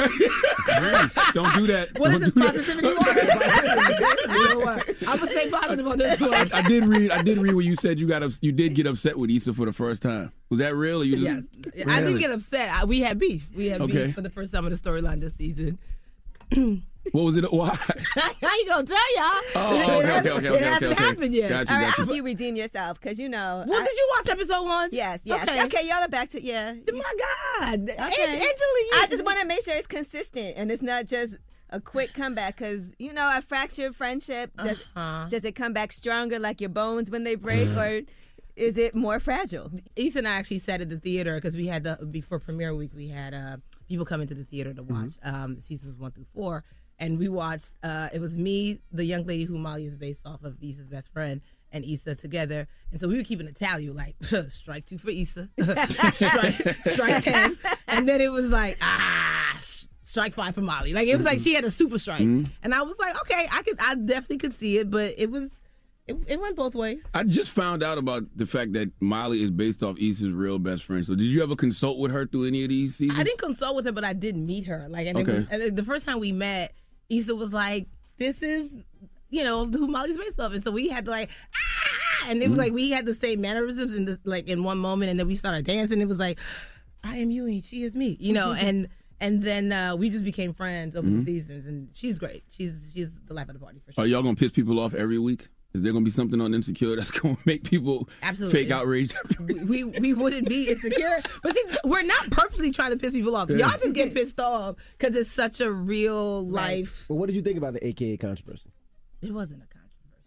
Don't do that. What Don't is it? do that. Positivity water? You know what? I'm gonna stay positive on this one. I, I did read. I did read where you said you got. Ups, you did get upset with Issa for the first time. Was that real? Or you just, Yes, I didn't get upset. I, we had beef. We had Okay. beef for the first time of the storyline this season. What was it? Why? How you gonna tell y'all? Oh, It okay, hasn't- okay, okay, It okay, hasn't okay. happened yet. Got you, All right, I got you. hope you redeem yourself because you know. Well, I- did you watch episode one? Yes, yes. Okay. Okay, y'all are back to yeah. My God, Okay. Angela, you- I just want to make sure it's consistent and it's not just a quick comeback because you know a fractured friendship does Uh-huh. does it come back stronger like your bones when they break or is it more fragile? Issa and I actually sat at the theater because we had the before premiere week. We had uh, people come into the theater to watch um, seasons one through four, and we watched. Uh, it was me, the young lady who Molly is based off of, Issa's best friend, and Issa together. And so we were keeping a tally, like strike two for Issa, strike, strike ten, and then it was like ah. sh- Strike five for Molly. Like it was like she had a super strike, Mhm. and I was like, okay, I could, I definitely could see it, but it was, it, it went both ways. I just found out about the fact that Molly is based off Issa's real best friend. So did you ever consult with her through any of these seasons? I didn't consult with her, but I did meet her. Like, and, Okay. it was, and the first time we met, Issa was like, "This is, you know, who Molly's based off," and so we had to like, ah, and it was Mhm. like we had the same mannerisms in the, like in one moment, and then we started dancing. It was like, I am you and she is me, you know, and and then uh, we just became friends over Mhm. the seasons, and she's great. She's she's the life of the party for sure. Are y'all gonna piss people off every week? Is there gonna be something on Insecure that's gonna make people Absolutely. fake outrage? we, we we wouldn't be insecure, but see, we're not purposely trying to piss people off. Yeah. Y'all just get pissed off because it's such a real life. But what did you think about the A K A controversy? It wasn't a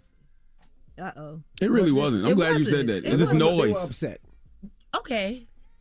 Uh oh. It really wasn't. I'm It glad you wasn't. said that. It It's just wasn't. noise. They were upset. Okay.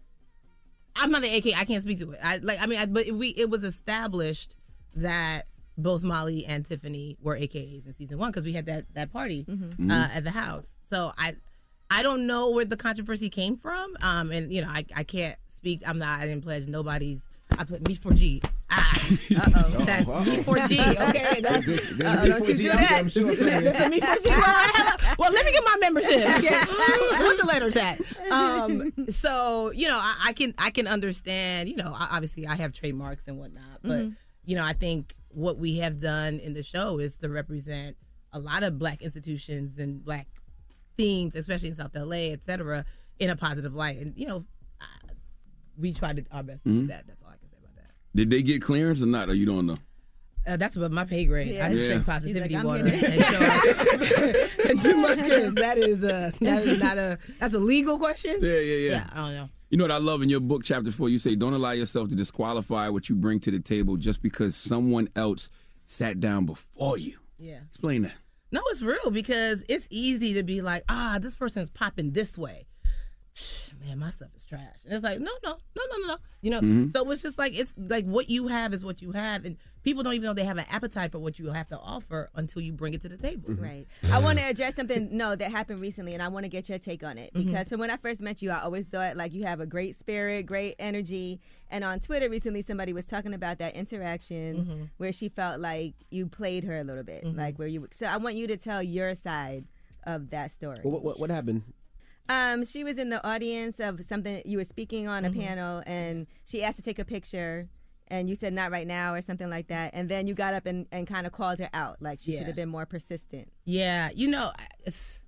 I'm not an A K A. I can't speak to it. I like. I mean, I, but we it was established that both Molly and Tiffany were A K As in season one because we had that that party Mhm. uh, at the house. So I I don't know where the controversy came from. Um, and you know, I I can't speak. I'm not. I didn't pledge nobody's. I put me for G. Ah, uh-oh. That's me for G. Okay, that's This- this is uh, me don't for you G. do I'm- that. I'm sure saying That's a me for G. Well, I have- well, let me get my membership. Okay, what's the letter tag? Um, so you know, I, I can I can understand. You know, I, obviously I have trademarks and whatnot, but Mhm. you know, I think what we have done in the show is to represent a lot of Black institutions and Black themes, especially in South L A, et cetera, in a positive light. And you know, I, we tried to, our best to do Mhm. that. That's all I can say about that. Did they get clearance or not? Or you don't know? Uh, that's about my pay grade. Yeah. I just Yeah. drink She's positivity like, I'm water here and show up. And too much curious. That is uh that is not a that's a legal question. Yeah, yeah, yeah. Yeah, I don't know. You know what I love in your book, chapter four? You say, don't allow yourself to disqualify what you bring to the table just because someone else sat down before you. Yeah. Explain that. No, it's real because it's easy to be like, ah, this person's popping this way. Man, my stuff is trash. And it's like, no, no, no, no, no, no. You know, Mhm. so it's just like, it's like what you have is what you have. And people don't even know they have an appetite for what you have to offer until you bring it to the table. Right. I want to address something, no, that happened recently, and I want to get your take on it. Mhm. Because from when I first met you, I always thought, like, you have a great spirit, great energy. And on Twitter recently, somebody was talking about that interaction Mhm. where she felt like you played her a little bit. Mhm. Like, where you, so I want you to tell your side of that story. Well, what, what, what happened? Um, she was in the audience of something, you were speaking on a Mhm. panel, and she asked to take a picture, and you said not right now or something like that, and then you got up and, and kind of called her out, like she Yeah. should have been more persistent. Yeah, you know, it's,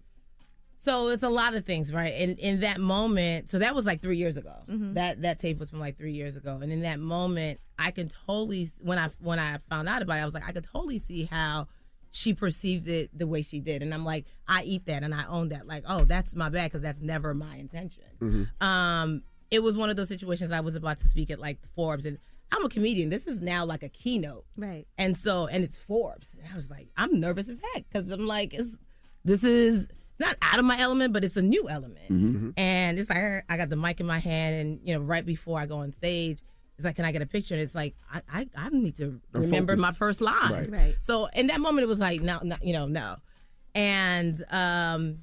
so it's a lot of things, right? And in that moment, so that was like three years ago. Mhm. That that tape was from like three years ago, and in that moment, I can totally when I when I found out about it, I was like, I could totally see how she perceived it the way she did, and I'm like, I eat that and I own that. Like, oh, that's my bad because that's never my intention. Mm-hmm. Um, it was one of those situations. I was about to speak at like Forbes, and I'm a comedian. This is now like a keynote. Right. And so, and it's Forbes. And I was like, I'm nervous as heck because I'm like, it's, this is not out of my element, but it's a new element. Mm-hmm. And it's like, I got the mic in my hand, and, you know, right before I go on stage, it's like, can I get a picture? And it's like, I I, I need to I'm remember focused. my first lines. Right. Right. So in that moment, it was like, no, no, you know, no. And um,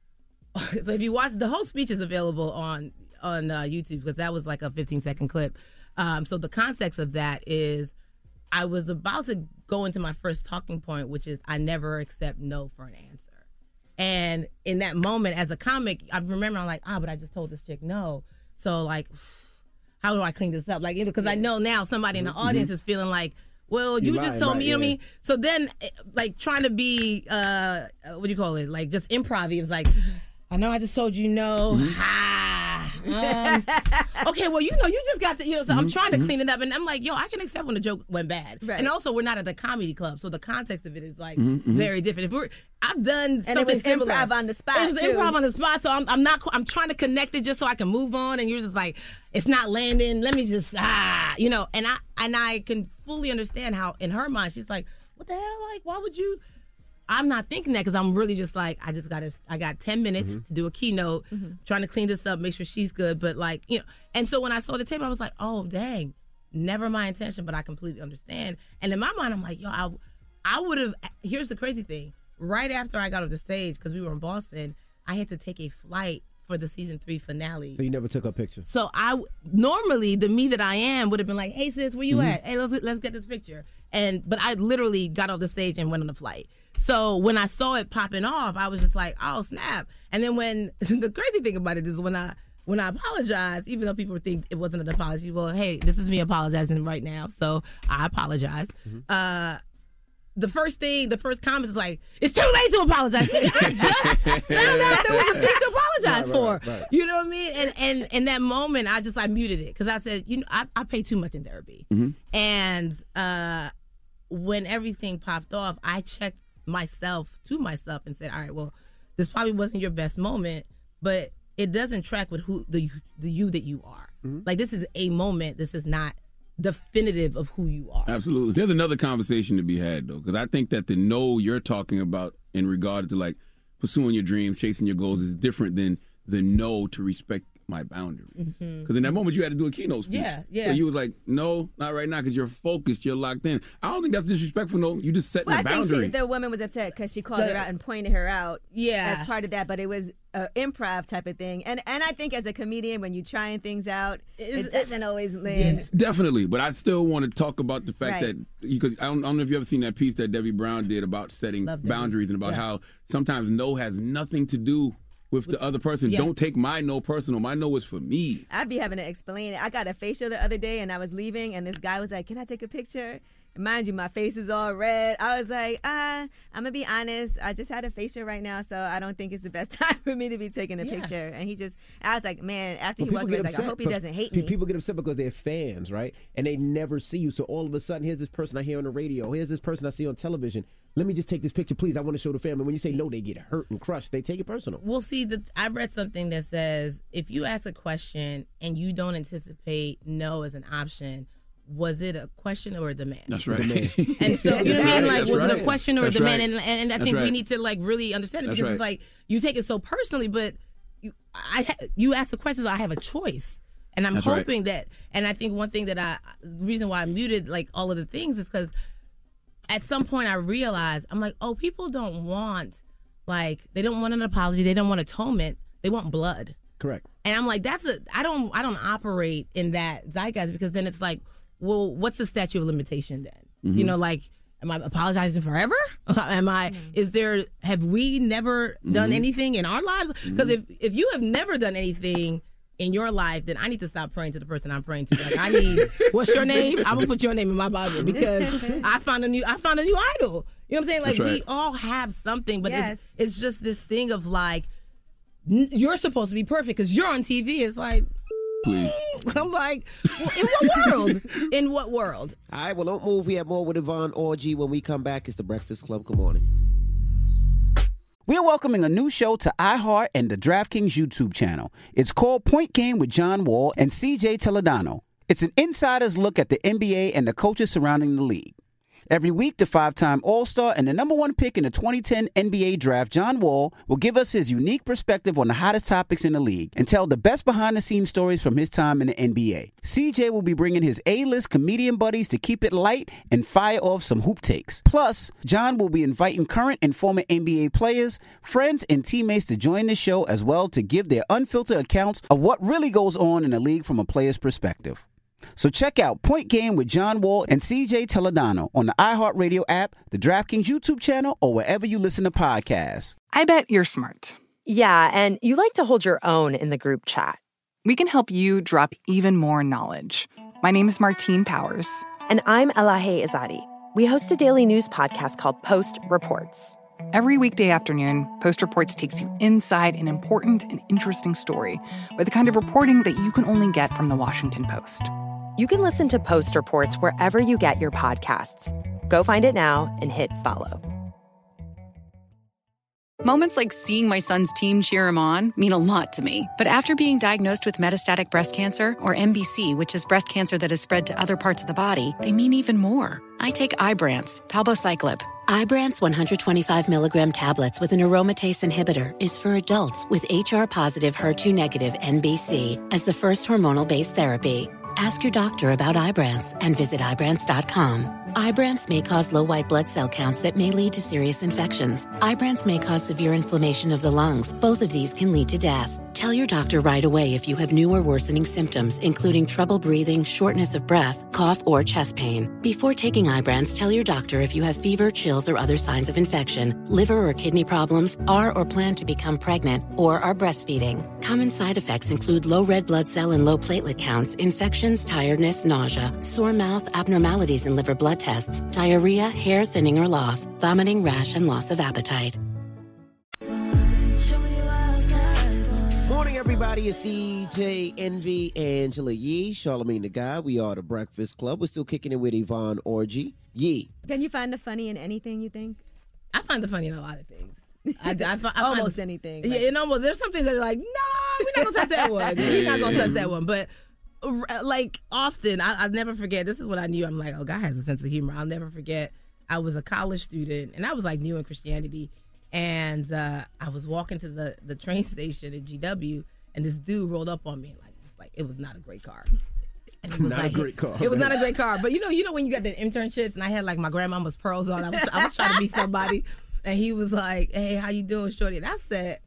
so if you watch, the whole speech is available on on uh, YouTube because that was like a fifteen second clip. Um, so the context of that is I was about to go into my first talking point, which is I never accept no for an answer. And in that moment, as a comic, I remember I'm like, ah, but I just told this chick no. So like, how do I clean this up? Like, because I know now somebody in the audience Mhm. is feeling like, well, You you, just lying, told right, me, you know what I yeah. mean? So then, eh, like, trying to be, uh, what do you call it? Like, just improv. It was like, I know I just told you no. Ah. Um, okay, well, you know, you just got to, you know, so I'm trying to clean it up. And I'm like, yo, I can accept when the joke went bad. Right. And also, we're not at the comedy club. So the context of it is, like, Mhm, mhm. very different. If we're, I've done And it something was similar. improv on the spot, It was too. improv on the spot. So I'm, I'm not, I'm trying to connect it just so I can move on. And you're just like, it's not landing. Let me just, ah, you know, and I, and I can fully understand how in her mind, she's like, what the hell? Like, why would you? I'm not thinking that because I'm really just like, I just got to, I got ten minutes Mm-hmm. to do a keynote, trying to clean this up, make sure she's good. But like, you know, and so when I saw the tape, I was like, oh, dang, never my intention, but I completely understand. And in my mind, I'm like, yo, I, I would have, here's the crazy thing. Right after I got off the stage, because we were in Boston, I had to take a flight for the season three finale. So you never took a picture. So I normally the me that I am would have been like, "Hey sis, where you Mhm. at? Hey, let's let's get this picture." And but I literally got off the stage and went on the flight. So when I saw it popping off, I was just like, "Oh snap!" And then when the crazy thing about it is when I when I apologized, even though people think it wasn't an apology, well, hey, this is me apologizing right now, so I apologize. Uh, the first thing, the first comment is like, it's too late to apologize. I just found out there was a thing to apologize Right, right, for. right. You know what I mean? And and in that moment, I just I muted it because I said, you know, I, I pay too much in therapy. And uh, when everything popped off, I checked myself to myself and said, all right, well, this probably wasn't your best moment, but it doesn't track with who the the you that you are. Like this is a moment. This is not definitive of who you are. Absolutely. There's another conversation to be had, though, because I think that the no you're talking about in regard to like pursuing your dreams, chasing your goals is different than the no to respect my boundaries. Because in that moment, you had to do a keynote speech. Yeah, yeah. So you was like, no, not right now, because you're focused, you're locked in. I don't think that's disrespectful, no. You just setting Well, a I think boundary. she, the woman was upset because she called The- her out and pointed her out. Yeah. as part of that, but it was an improv type of thing. And and I think as a comedian, when you're trying things out, it doesn't always land. Definitely, but I still want to talk about the fact Right. that because I don't, I don't know if you ever seen that piece that Debbie Brown did about setting Debbie. boundaries and about Yeah. how sometimes no has nothing to do with the other person. Yeah. Don't take my no personal. My no is for me. I'd be having to explain it. I got a facial the other day and I was leaving and this guy was like, can I take a picture? And mind you, my face is all red. I was like, ah, I'm going to be honest. I just had a facial right now, so I don't think it's the best time for me to be taking a Yeah. picture. And he just, I was like, man, after Well, he walked away, I was like, I hope he but doesn't hate pe- me. People get upset because they're fans, right? And they never see you. So all of a sudden, here's this person I hear on the radio. Here's this person I see on television. Let me just take this picture, please. I want to show the family. When you say no, they get hurt and crushed. They take it personal. Well, see, the, I read something that says if you ask a question and you don't anticipate no as an option, was it a question or a demand? That's right. And so, you know what I mean? Like, That's was it right. a question or That's a demand? right. And, and I That's think we right. need to like really understand it That's because right. it's like you take it so personally, but you, I, ha- you ask the question, so I have a choice. And I'm That's right. hoping that, and I think one thing that I, the reason why I muted like all of the things is because at some point I realized, I'm like, oh, people don't want, like, they don't want an apology. They don't want atonement. They want blood. Correct. And I'm like, that's a, I don't, I don't operate in that zeitgeist because then it's like, well, what's the statute of limitation then? Mhm. You know, like, am I apologizing forever? Am I, is there, have we never done Mhm. anything in our lives? Because if, if you have never done anything in your life, then I need to stop praying to the person I'm praying to. Like, I need, what's your name? I'm gonna put your name in my Bible because I found a new, I found a new idol. You know what I'm saying? Like, That's right. we all have something, but Yes. it's, it's just this thing of like, n- you're supposed to be perfect because you're on T V. It's like, Please. I'm like, well, in what world? In what world? All right, well, don't move. We have more with Yvonne Orgy when we come back. It's the Breakfast Club. Good morning. We are welcoming a new show to iHeart and the DraftKings YouTube channel. It's called Point Game with John Wall and C J Toledano. It's an insider's look at the N B A and the coaches surrounding the league. Every week, the five-time All-Star and the number one pick in the twenty ten N B A draft, John Wall, will give us his unique perspective on the hottest topics in the league and tell the best behind-the-scenes stories from his time in the N B A. C J will be bringing his A-list comedian buddies to keep it light and fire off some hoop takes. Plus, John will be inviting current and former N B A players, friends, and teammates to join the show as well to give their unfiltered accounts of what really goes on in the league from a player's perspective. So check out Point Game with John Wall and C J Toledano on the iHeartRadio app, the DraftKings YouTube channel, or wherever you listen to podcasts. I bet you're smart. Yeah, and you like to hold your own in the group chat. we can help you drop even more knowledge. My name is Martine Powers. And I'm Elahe Izadi. We host a daily news podcast called Post Reports. Every weekday afternoon, Post Reports takes you inside an important and interesting story with the kind of reporting that you can only get from the Washington Post. You can listen to Post Reports wherever you get your podcasts. Go find it now and hit follow. Moments like seeing my son's team cheer him on mean a lot to me. But after being diagnosed with metastatic breast cancer, or M B C, which is breast cancer that has spread to other parts of the body, they mean even more. I take Ibrance, palbociclib. Ibrance one hundred twenty-five milligram tablets with an aromatase inhibitor is for adults with H R-positive, H E R two negative N B C as the first hormonal-based therapy. Ask your doctor about Ibrance and visit Ibrance dot com. Ibrance may cause low white blood cell counts that may lead to serious infections. Ibrance may cause severe inflammation of the lungs. Both of these can lead to death. Tell your doctor right away if you have new or worsening symptoms, including trouble breathing, shortness of breath, cough, or chest pain. Before taking Ibrance, tell your doctor if you have fever, chills, or other signs of infection, liver or kidney problems, are or plan to become pregnant, or are breastfeeding. Common side effects include low red blood cell and low platelet counts, infections, tiredness, nausea, sore mouth, abnormalities in liver blood tests, diarrhea, hair thinning or loss, vomiting, rash, and loss of appetite. Morning, everybody. It's D J Envy, Angela Yee, Charlamagne the Guy. We are the Breakfast Club. We're still kicking it with Yvonne Orji. Yee. Can you find the funny in anything, you think? I find the funny in a lot of things. I, I, I, I almost find, anything. Yeah, Like, and almost there's some things that are like, no, we're not gonna touch that one. We're not gonna touch that one. But uh, like often, I, I'll never forget. This is what I knew. I'm like, oh, God has a sense of humor. I'll never forget. I was a college student, and I was like new in Christianity, and uh, I was walking to the the train station at G W, and this dude rolled up on me like, it's like it was not a great car. And it was Not a like, great car. It was not a great car. But you know, you know when you got the internships, and I had like my grandmama's pearls on. I was I was trying to be somebody. And he was like, hey, how you doing, shorty? And I said,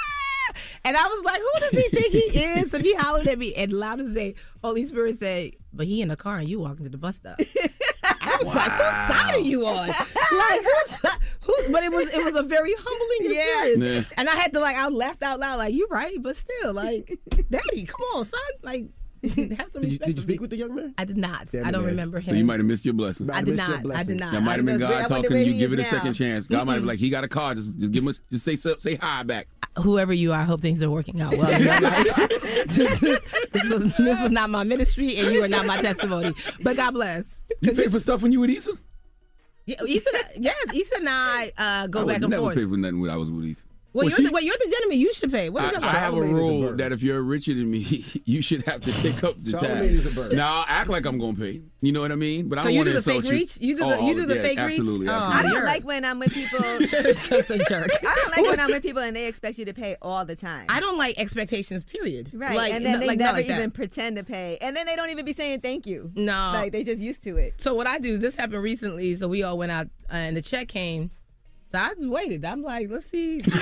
and I was like, who does he think he is? And he hollered at me, and loud as day, Holy Spirit said, but he in the car and you walking to the bus stop. I was wow. like, whose side are you on? Like, who's, who? But it was it was a very humbling experience. Yeah. Yeah. And I had to, like, I laughed out loud, like, you're right, but still, like, daddy, come on, son. Like, have some respect. Did you, did you speak with the young man? I did not. Damn I don't man. remember him. So you might have missed your blessing. I did not. I did not. That might have been God talking to you. Give it a second chance. God Mm-mm. might have been like, he got a car. Just, just give him, a, just say, say hi back. Whoever you are, I hope things are working out well in your life. this, this was this was not my ministry, and you are not my testimony. But God bless. You pay for stuff when you with Issa? Yeah, Issa. Yes, Issa and I uh, go I back would and never forth. pay for nothing when I was with Issa. Well, Well, you're she- the, well, you're the gentleman. You should pay. What are you I, talking I about? have a rule that if you're richer than me, you should have to take up the Charlamagne tab. is a bird. Now, I'll act like I'm going to pay. You know what I mean? But I So don't you want do to the fake insult you. reach? You do Oh, the you all do of- the yeah, fake absolutely, reach? absolutely. I don't you're like when I'm with people. just a jerk. I don't like when I'm with people and they expect you to pay all the time. I don't like expectations. Period. Right, Like, and then no- they like, not never like that. even pretend to pay, and then they don't even be saying thank you. No, like they just used to it. So what I do, this happened recently. So we all went out, uh, and the check came. So I just waited. I'm like, let's see, let's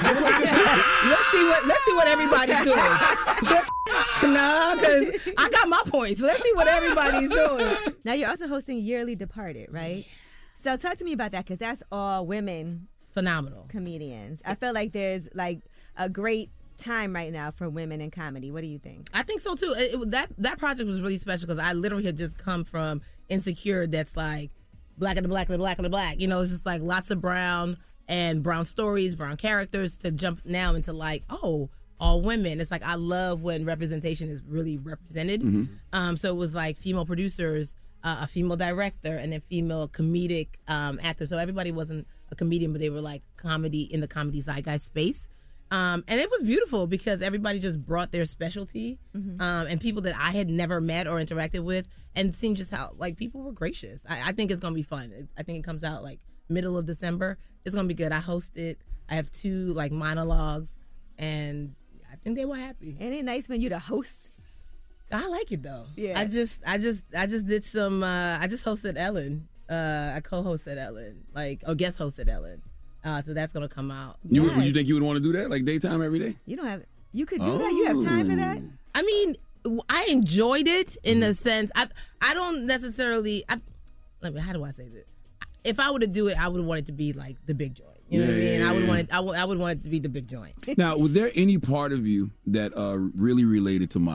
see what let's see what everybody's doing. Let's, nah, because I got my points. Let's see what everybody's doing. Now you're also hosting Yearly Departed, right? So talk to me about that, because that's all women, phenomenal comedians. I feel like there's like a great time right now for women in comedy. What do you think? I think so too. It, it, that that project was really special because I literally had just come from Insecure. That's like black and the black and the black and the black. You know, it's just like lots of brown and brown stories, brown characters. To jump now into like, oh, all women. It's like I love when representation is really represented. Mm-hmm. Um, so it was like female producers, uh, a female director, and then female comedic um, actors. So everybody wasn't a comedian, but they were like comedy in the comedy zeitgeist space. Um, and it was beautiful because everybody just brought their specialty, Mhm. um, and people that I had never met or interacted with, and seemed just how like people were gracious. I, I think it's gonna be fun. It- I think it comes out like middle of December. It's gonna be good. I host it. I have two like monologues, and I think they were happy. Ain't it nice when you the host? I like it though. Yeah. I just, I just, I just did some. Uh, I just hosted Ellen. Uh, I co-hosted Ellen, like or guest hosted Ellen. Uh, so that's gonna come out. You, would you think you would want to do that, like daytime every day? You don't have. You could do that. You have time for that. I mean, I enjoyed it in the sense I I don't necessarily. I, let me. How do I say this? If I were to do it, I would want it to be like the big joint. You know Yeah, what I mean? yeah, I would yeah. want it. I would, I would want it to be the big joint. Now, was there any part of you that uh, really related to Molly?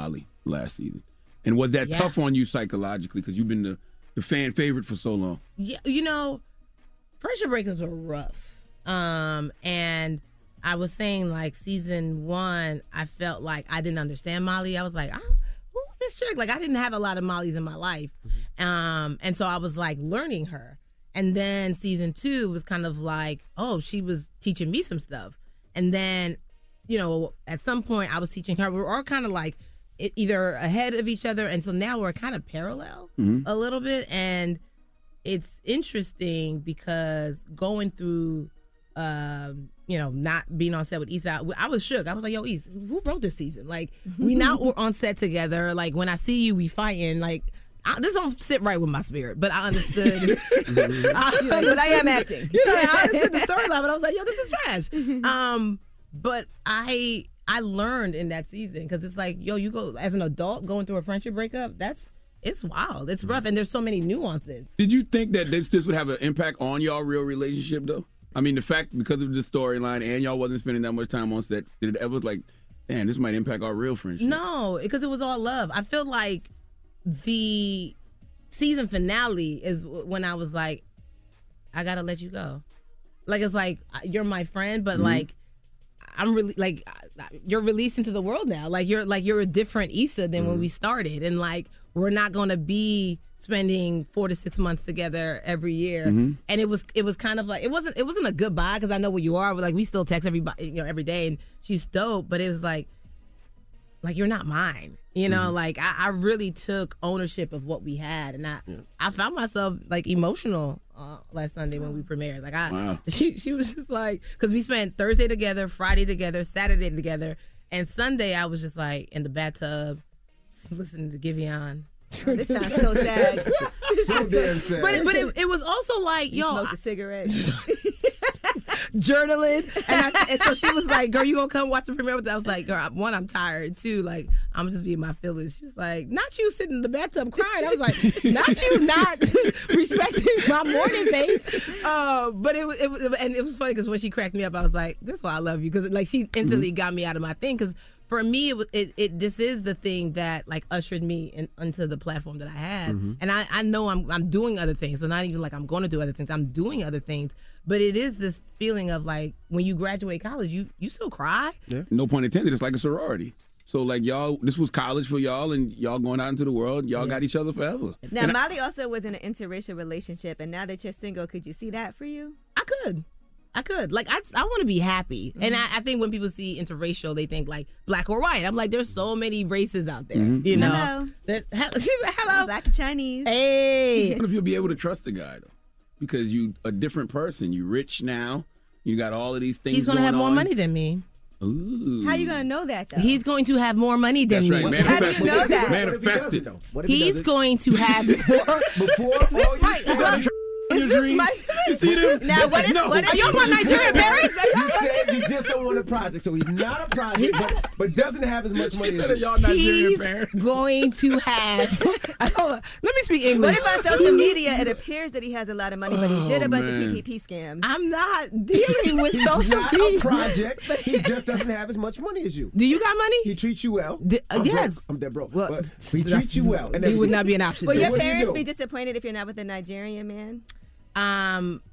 last season? And was that Yeah. tough on you psychologically because you've been the, the fan favorite for so long? Yeah, you know, friendship breakups were rough. Um, and I was saying, like, season one, I felt like I didn't understand Molly. I was like, ah, who's this chick? Like, I didn't have a lot of Mollys in my life. Um, and so I was, like, learning her. And then season two was kind of like, oh, she was teaching me some stuff. And then, you know, at some point I was teaching her. We were all kind of like it, either ahead of each other. And so now we're kind of parallel Mhm. a little bit. And it's interesting because going through, um, you know, not being on set with Issa, I was shook. I was like, yo, Issa, who wrote this season? Like, we now we're on set together. Like, when I see you, we fighting. Like, I, this don't sit right with my spirit, but I understood. I Like, but I am acting. You know, I understood the storyline, but I was like, yo, this is trash. Um, but I I learned in that season because it's like, yo, you go as an adult going through a friendship breakup. That's it's wild. It's rough, and there's so many nuances. Did you think that this, this would have an impact on y'all real relationship, though? I mean, the fact, because of the storyline and y'all wasn't spending that much time on set, did it ever, like, damn, this might impact our real friendship? No, because it was all love. I feel like the season finale is when I was like, I gotta let you go. Like, it's like, you're my friend, but Mhm. like, I'm really like, you're released into the world now. Like, you're like, you're a different Issa than when we started, and like, we're not gonna be spending four to six months together every year. Mhm. And it was, it was kind of like, it wasn't, it wasn't a goodbye because I know where you are. But like, we still text everybody, you know, every day, and she's dope. But it was like, like you're not mine. You know, Mhm. like I, I really took ownership of what we had, and I, I found myself like emotional uh, last Sunday when we premiered. Like I, Wow. she, she was just like, because we spent Thursday together, Friday together, Saturday together, and Sunday I was just like in the bathtub, listening to Giveon. Oh, this sounds so sad. So damn sad. But it, but it, it was also like, You yo, smoked a cigarette. journaling, and, I, and so she was like, "Girl, you gonna come watch the premiere with us?" I was like, "Girl, one, I'm tired. Two, like, I'm just being my feelings." She was like, "Not you sitting in the bathtub crying." I was like, "Not you not respecting my morning face." Uh, but it was, it was, and it was funny because when she cracked me up, I was like, "This is why I love you," because like she instantly Mm-hmm. got me out of my thing. Because for me, it, was- it, it this is the thing that like ushered me in, onto the platform that I had, Mm-hmm. Mhm. and I, I know I'm I'm doing other things. So not even like I'm going to do other things. I'm doing other things. But it is this feeling of like when you graduate college, you you still cry. Yeah. No pun intended. It's like a sorority. So like y'all, this was college for y'all, and y'all going out into the world. Y'all got each other forever. Now, And I- Molly also was in an interracial relationship, and now that you're single, could you see that for you? I could. I could. Like, I, I want to be happy. And I, I think when people see interracial, they think, like, black or white. I'm like, there's so many races out there, Mhm. you know? Hello. There's- he- She's like, hello. Black and Chinese. Hey. What if you'll be able to trust the guy though? Because you a different person. You rich now. You got all of these things. He's going to have more on. money than me. Ooh. How you going to know that, though? He's going to have more money than That's me. right. How do you know that? Manifested. He's going to have more. Before, Is this my... Is this my... You see them? Now, what if, No. what if Are y'all my Nigerian parents? Are y'all You said you just don't want a project, so he's not a project, but, but doesn't have as much money as you. He's going to have. I don't, let me speak English. What if on social media it appears that he has a lot of money, but he did a Oh, bunch man. of P P P scams? I'm not dealing with He's social not a media. project. He just doesn't have as much money as you. Do you got money? He treats you well. D- uh, I'm yes. broke. I'm dead broke. Well, but he that's- treats you well. And he would everything. not be an option. Will to your what do you parents do? be disappointed if you're not with a Nigerian man? Um,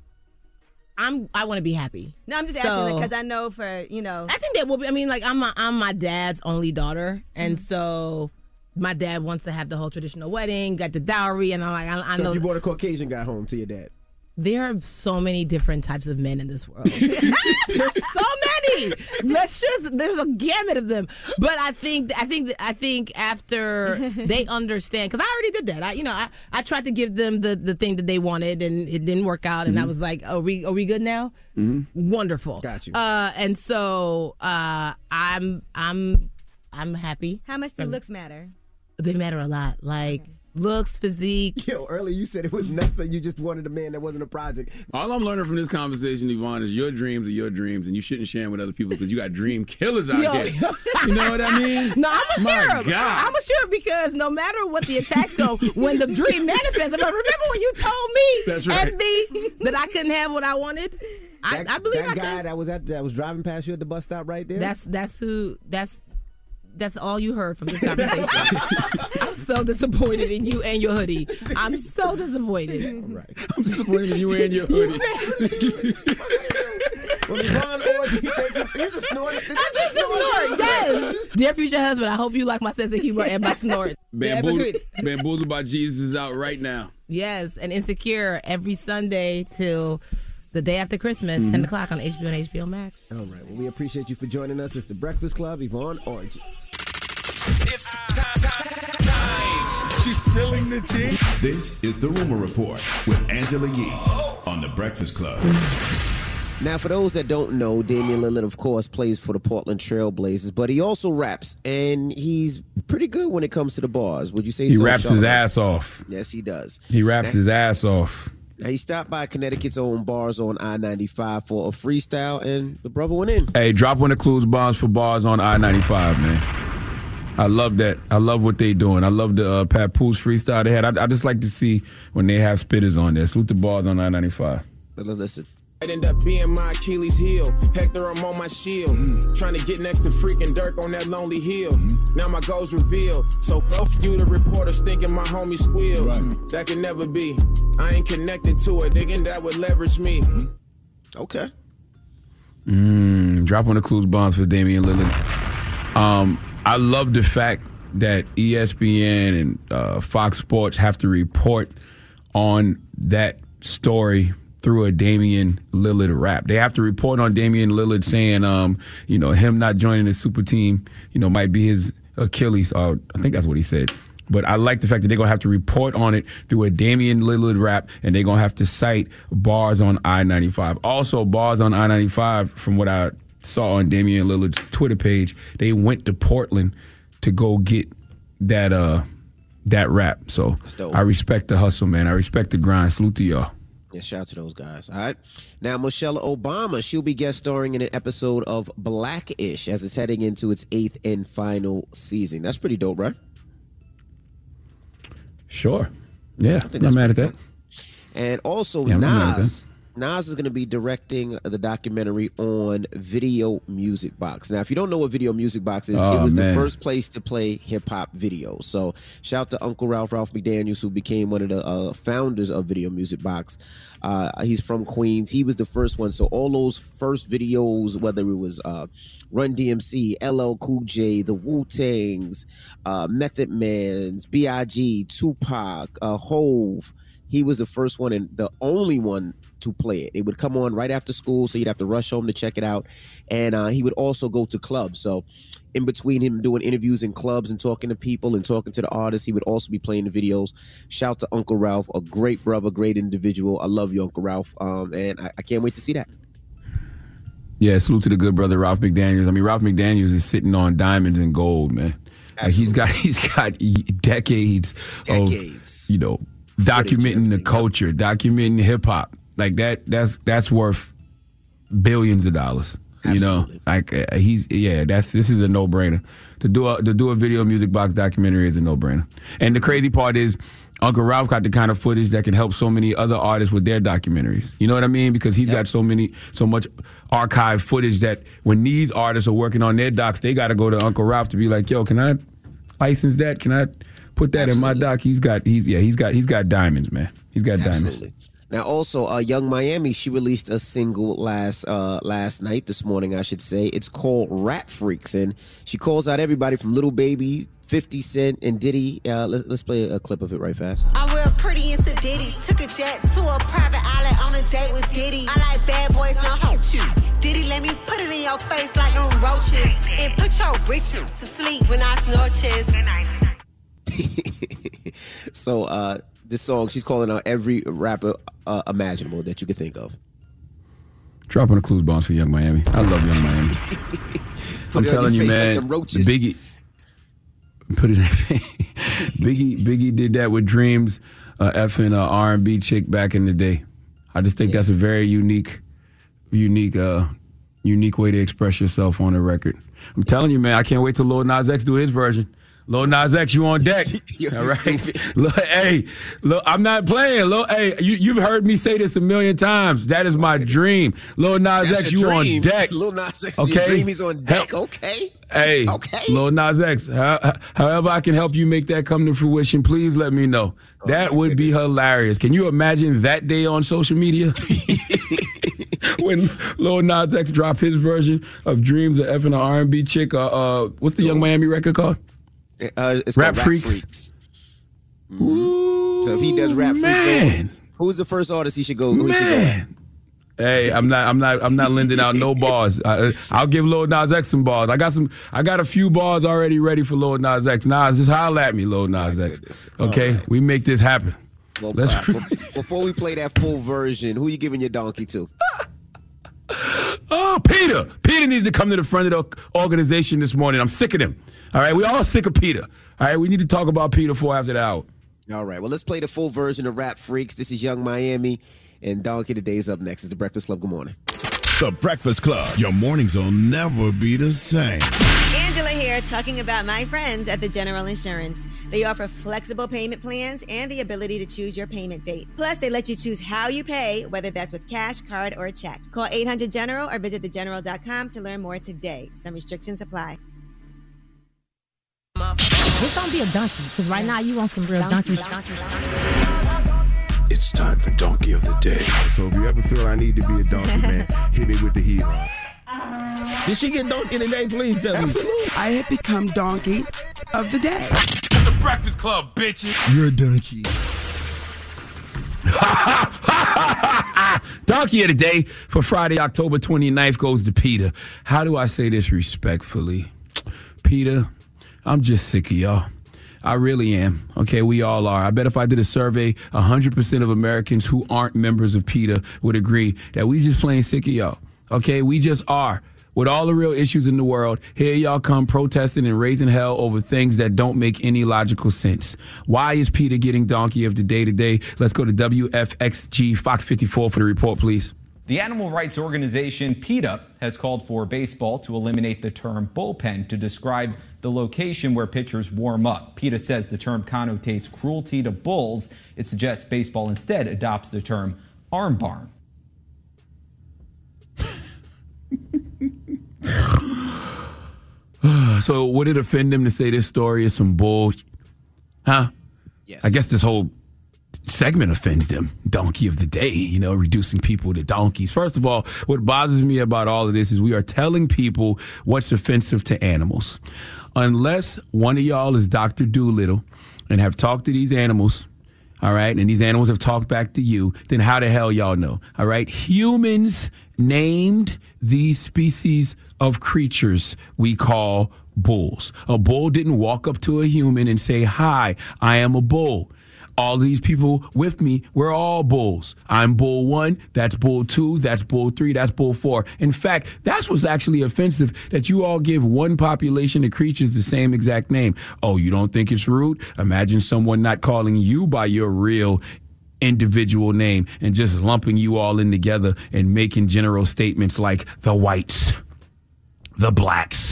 I'm. I want to be happy. No, I'm just So- asking because I know for, you know. I think that will be. I mean, like I'm. My, I'm my dad's only daughter, and Mm-hmm. so my dad wants to have the whole traditional wedding, got the dowry, and I'm like, I, I So know if you brought a Caucasian guy home to your dad. there are so many different types of men in this world. There's so many. Let's just. There's a gamut of them. But I think. I think. I think after they understand, because I already did that. I, you know, I, I tried to give them the, the thing that they wanted, and it didn't work out. And I was like, "Are we? Are we good now? Mm-hmm. Wonderful. Got you. Uh, and so uh, I'm. I'm. I'm happy. How much do Um, looks matter? They matter a lot. Like looks, physique. Yo, earlier you said it was nothing. You just wanted a man that wasn't a project. All I'm learning from this conversation, Yvonne, is your dreams are your dreams, and you shouldn't share them with other people because you got dream killers out Yo. here. You know what I mean? No, I'm a My sheriff. God. I'm a sheriff because no matter what the attacks go, when the dream manifests, I'm like, remember when you told me That's right. and me that I couldn't have what I wanted? I, That, I believe that I guy could. that was at that was driving past you at the bus stop right there. That's that's who. That's that's all you heard from this conversation. I'm so disappointed in you and your hoodie. I'm so disappointed. All right. I'm disappointed in you and your hoodie. Well, Yvonne Orji, you can snort it. I just snort, yes. Dear future husband, I hope you like my sense of humor and my snort. Bamboozled, Bamboozled by Jesus is out right now. Yes, and Insecure every Sunday till the day after Christmas, Mm-hmm. ten o'clock on H B O and H B O Max. All right. Well, we appreciate you for joining us. It's The Breakfast Club, Yvonne Orji. It's time, time, time. She's spilling the tea. This is The Rumor Report with Angela Yee on The Breakfast Club. Now, for those that don't know, Damian Lillard, of course, plays for the Portland Trail Blazers, but he also raps, and he's pretty good when it comes to the bars. Would you say He so, raps Charlotte? his ass off. Yes, he does. He raps Now- his ass off. Now, he stopped by Connecticut's own bars on I ninety-five for a freestyle, and the brother went in. Hey, drop one of Clues bombs for bars on I ninety-five, man. I love that. I love what they doing. I love the uh, Papoose freestyle they had. I, I just like to see when they have spitters on there. Salute the bars on I ninety-five. But let's listen. It end up being my Achilles heel. Hector, I'm on my shield. Mm. Trying to get next to freaking Dirk on that lonely hill. Mm. Now my goals revealed. So both you, the reporters, thinking my homie squealed. Right. Mm. That can never be. I ain't connected to it. Thinking that would leverage me. Mm. Okay. Mm, drop one of Clues bombs for Damian Lillard. Um, I love the fact that E S P N and uh, Fox Sports have to report on that story through a Damian Lillard rap. They have to report on Damian Lillard saying, um, you know, him not joining the super team, you know, might be his Achilles. Or I think that's what he said. But I like the fact that they're going to have to report on it through a Damian Lillard rap, and they're going to have to cite bars on I ninety-five. Also, bars on I ninety-five, from what I saw on Damian Lillard's Twitter page, they went to Portland to go get that uh, that rap. So I respect the hustle, man. I respect the grind. Salute to y'all. Yeah, shout out to those guys. All right. Now, Michelle Obama, she'll be guest starring in an episode of Black-ish as it's heading into its eighth and final season. That's pretty dope, right? Sure. Yeah, think I'm not that's mad at that. And also, Yeah, I'm not mad at Nas. Nas is going to be directing the documentary on Video Music Box. Now, if you don't know what Video Music Box is, Oh, it was man. the first place to play hip-hop videos. So shout out to Uncle Ralph, Ralph McDaniels, who became one of the uh, founders of Video Music Box. Uh, he's from Queens. He was the first one. So all those first videos, whether it was uh, Run D M C, L L Cool J, the Wu-Tangs, uh, Method Man's, B I G, Tupac, uh, Hove, he was the first one and the only one to play it. It would come on right after school, so you'd have to rush home to check it out. And uh, he would also go to clubs. So in between him doing interviews in clubs and talking to people and talking to the artists, he would also be playing the videos. Shout out to Uncle Ralph, a great brother, great individual. I love you, Uncle Ralph. Um, and I, I can't wait to see that. Yeah, salute to the good brother Ralph McDaniels. I mean, Ralph McDaniels is sitting on diamonds and gold, man. Like he's got he's got decades, Decades. of you know documenting the culture, documenting hip hop. Like that that's that's worth billions of dollars. Absolutely. You know, like uh, he's yeah. That's this is a no brainer to do a to do a Video Music Box documentary is a no brainer. And the crazy part is, Uncle Ralph got the kind of footage that can help so many other artists with their documentaries. You know what I mean? Because he's got so many, so much archive footage that when these artists are working on their docs, they got to go to Uncle Ralph to be like, "Yo, can I license that? Can I put that Absolutely. in my doc?" He's got, he's yeah, he's got, he's got diamonds, man. He's got Absolutely. diamonds. Now, also, uh, Young Miami, she released a single last uh, last night, this morning, I should say. It's called Rap Freaks, and she calls out everybody from Lil Baby, fifty Cent, and Diddy. Uh, let's, let's play a clip of it right fast. I'm real pretty and Diddy. Took a jet to a private island on a date with Diddy. I like bad boys, no hope you. Diddy let me put it in your face like them roaches. And put your rich to sleep when I snore chest. So, uh, this song, she's calling out every rapper uh, imaginable that you could think of. Dropping the clues bombs for Young Miami. I love Young Miami. I'm it on telling your you, face like man. them roaches. Biggie, put it in. Biggie, Biggie did that with Dreams, uh, effing uh, R and B chick back in the day. I just think that's a very unique, unique, uh, unique way to express yourself on a record. I'm telling you, man. I can't wait till Lil Nas X do his version. Lil Nas X, you on deck. All right. Look, hey, look, I'm not playing. Look, hey, you, you've heard me say this a million times. That is my dream. Lil Nas That's X, your you dream. on deck. Lil Nas X, okay? your dream, he's on deck. Okay. Hey, okay. Lil Nas X, how, however I can help you make that come to fruition, please let me know. Oh, that would goodness. be hilarious. Can you imagine that day on social media? When Lil Nas X dropped his version of Dreams of Effing an R and B chick, uh, uh, what's the Young Miami record called? Uh, it's Rap called Freaks. Rap Freaks. Mm-hmm. Ooh, so if he does Rap man. Freaks, who's the first artist he should go? Who he should go at? Hey, I'm not, I'm not, I'm not lending out no bars. I, I'll give Lil Nas X some bars. I got some, I got a few bars already ready for Lil Nas X. Nas, just holler at me, Lil Nas My X. Goodness. Okay, right. We make this happen. Well, Let's uh, before we play that full version, who you giving your donkey to? Oh, Peter. Peter needs to come to the front of the organization this morning. I'm sick of him. All right, we all sick of Peter. All right, we need to talk about Peter for after the hour. All right, well, let's play the full version of Rap Freaks. This is Young Miami, and Donkey Today's up next. It's The Breakfast Club. Good morning. The Breakfast Club. Your mornings will never be the same. Angela here, talking about my friends at the General Insurance. They offer flexible payment plans and the ability to choose your payment date. Plus, they let you choose how you pay, whether that's with cash, card, or a check. Call eight hundred general or visit the general dot com to learn more today. Some restrictions apply. Just don't be a donkey, because right now you want some real donkey. donkey. It's time for Donkey of the Day. So if you ever feel I need to be a donkey, man, hit me with the heel. Did she get donkey today? Please tell me. Absolutely. I had become donkey of the day. It's the Breakfast Club, bitches. You're a donkey. Donkey of the Day for Friday, October twenty-ninth goes to Peter. How do I say this respectfully? Peter, I'm just sick of y'all. I really am. Okay, we all are. I bet if I did a survey, one hundred percent of Americans who aren't members of PETA would agree that we just plain sick of y'all. Okay, we just are. With all the real issues in the world, here y'all come protesting and raising hell over things that don't make any logical sense. Why is PETA getting Donkey of the Day today? Let's go to W F X G Fox fifty-four for the report, please. The animal rights organization PETA has called for baseball to eliminate the term bullpen to describe the location where pitchers warm up. PETA says the term connotates cruelty to bulls. It suggests baseball instead adopts the term arm barn. So would it offend them to say this story is some bull? Huh? Yes. I guess this whole segment offends them. Donkey of the Day, you know, reducing people to donkeys. First of all, what bothers me about all of this is we are telling people what's offensive to animals. Unless one of y'all is Doctor Doolittle and have talked to these animals, all right, and these animals have talked back to you, then how the hell y'all know? All right, humans named these species of creatures we call bulls. A bull didn't walk up to a human and say, "Hi, I am a bull." All of these people with me, we're all bulls. I'm bull one, that's bull two, that's bull three, that's bull four. In fact, that's what's actually offensive, that you all give one population of creatures the same exact name. Oh, you don't think it's rude? Imagine someone not calling you by your real individual name and just lumping you all in together and making general statements like the whites, the blacks,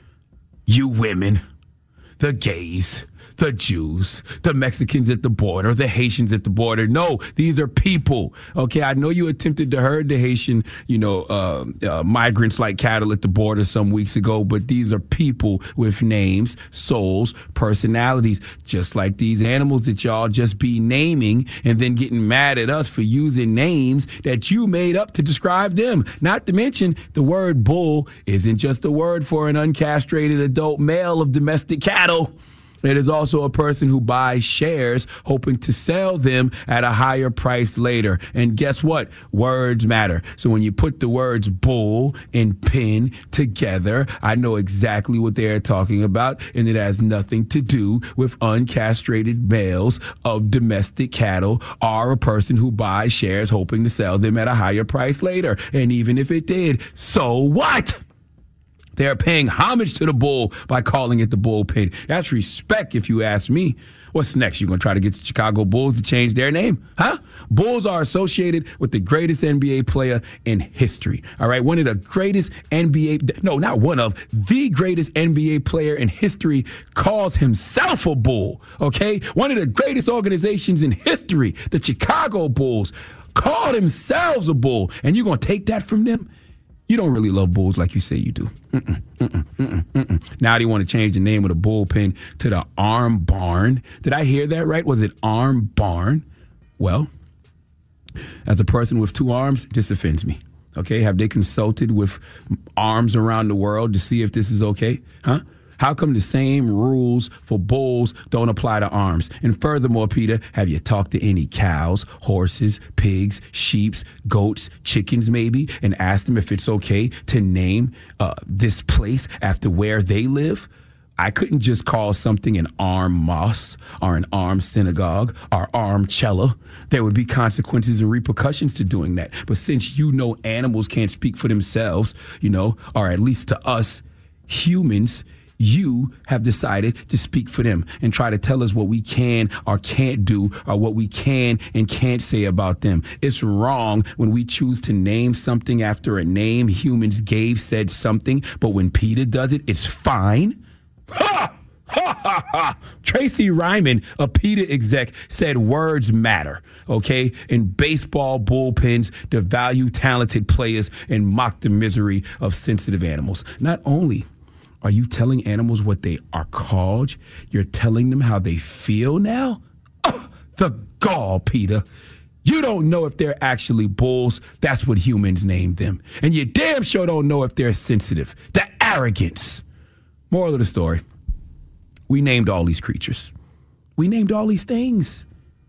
you women, the gays, the Jews, the Mexicans at the border, the Haitians at the border. No, these are people. Okay, I know you attempted to herd the Haitian, you know, uh, uh, migrants like cattle at the border some weeks ago, but these are people with names, souls, personalities, just like these animals that y'all just be naming and then getting mad at us for using names that you made up to describe them. Not to mention, the word bull isn't just a word for an uncastrated adult male of domestic cattle. It is also a person who buys shares hoping to sell them at a higher price later. And guess what? Words matter. So when you put the words bull and pin together, I know exactly what they're talking about, and it has nothing to do with uncastrated males of domestic cattle or a person who buys shares hoping to sell them at a higher price later. And even if it did, so what? They are paying homage to the bull by calling it the bullpen. That's respect, if you ask me. What's next? You going to try to get the Chicago Bulls to change their name? Huh? Bulls are associated with the greatest N B A player in history. All right? One of the greatest N B A, no, not one of, the greatest N B A player in history calls himself a Bull. Okay? One of the greatest organizations in history, the Chicago Bulls, call themselves a Bull. And you're going to take that from them? You don't really love Bulls like you say you do. Mm-mm, mm-mm, mm-mm, mm-mm. Now they want to change the name of the bullpen to the Arm Barn. Did I hear that right? Was it Arm Barn? Well, as a person with two arms, this offends me. Okay, have they consulted with arms around the world to see if this is okay? Huh? How come the same rules for bulls don't apply to arms? And furthermore, Peter, have you talked to any cows, horses, pigs, sheep, goats, chickens maybe, and asked them if it's okay to name uh, this place after where they live? I couldn't just call something an arm mosque or an arm synagogue or arm cella. There would be consequences and repercussions to doing that. But since you know animals can't speak for themselves, you know, or at least to us humans, you have decided to speak for them and try to tell us what we can or can't do or what we can and can't say about them. It's wrong when we choose to name something after a name humans gave said something, but when PETA does it, it's fine. Ha! Ha ha ha! Tracy Ryman, a PETA exec, said words matter, okay? In baseball bullpens, devalue talented players and mock the misery of sensitive animals. Not only are you telling animals what they are called, you're telling them how they feel now? Oh, the gall, PETA. You don't know if they're actually bulls. That's what humans named them. And you damn sure don't know if they're sensitive. The arrogance. Moral of the story, we named all these creatures. We named all these things.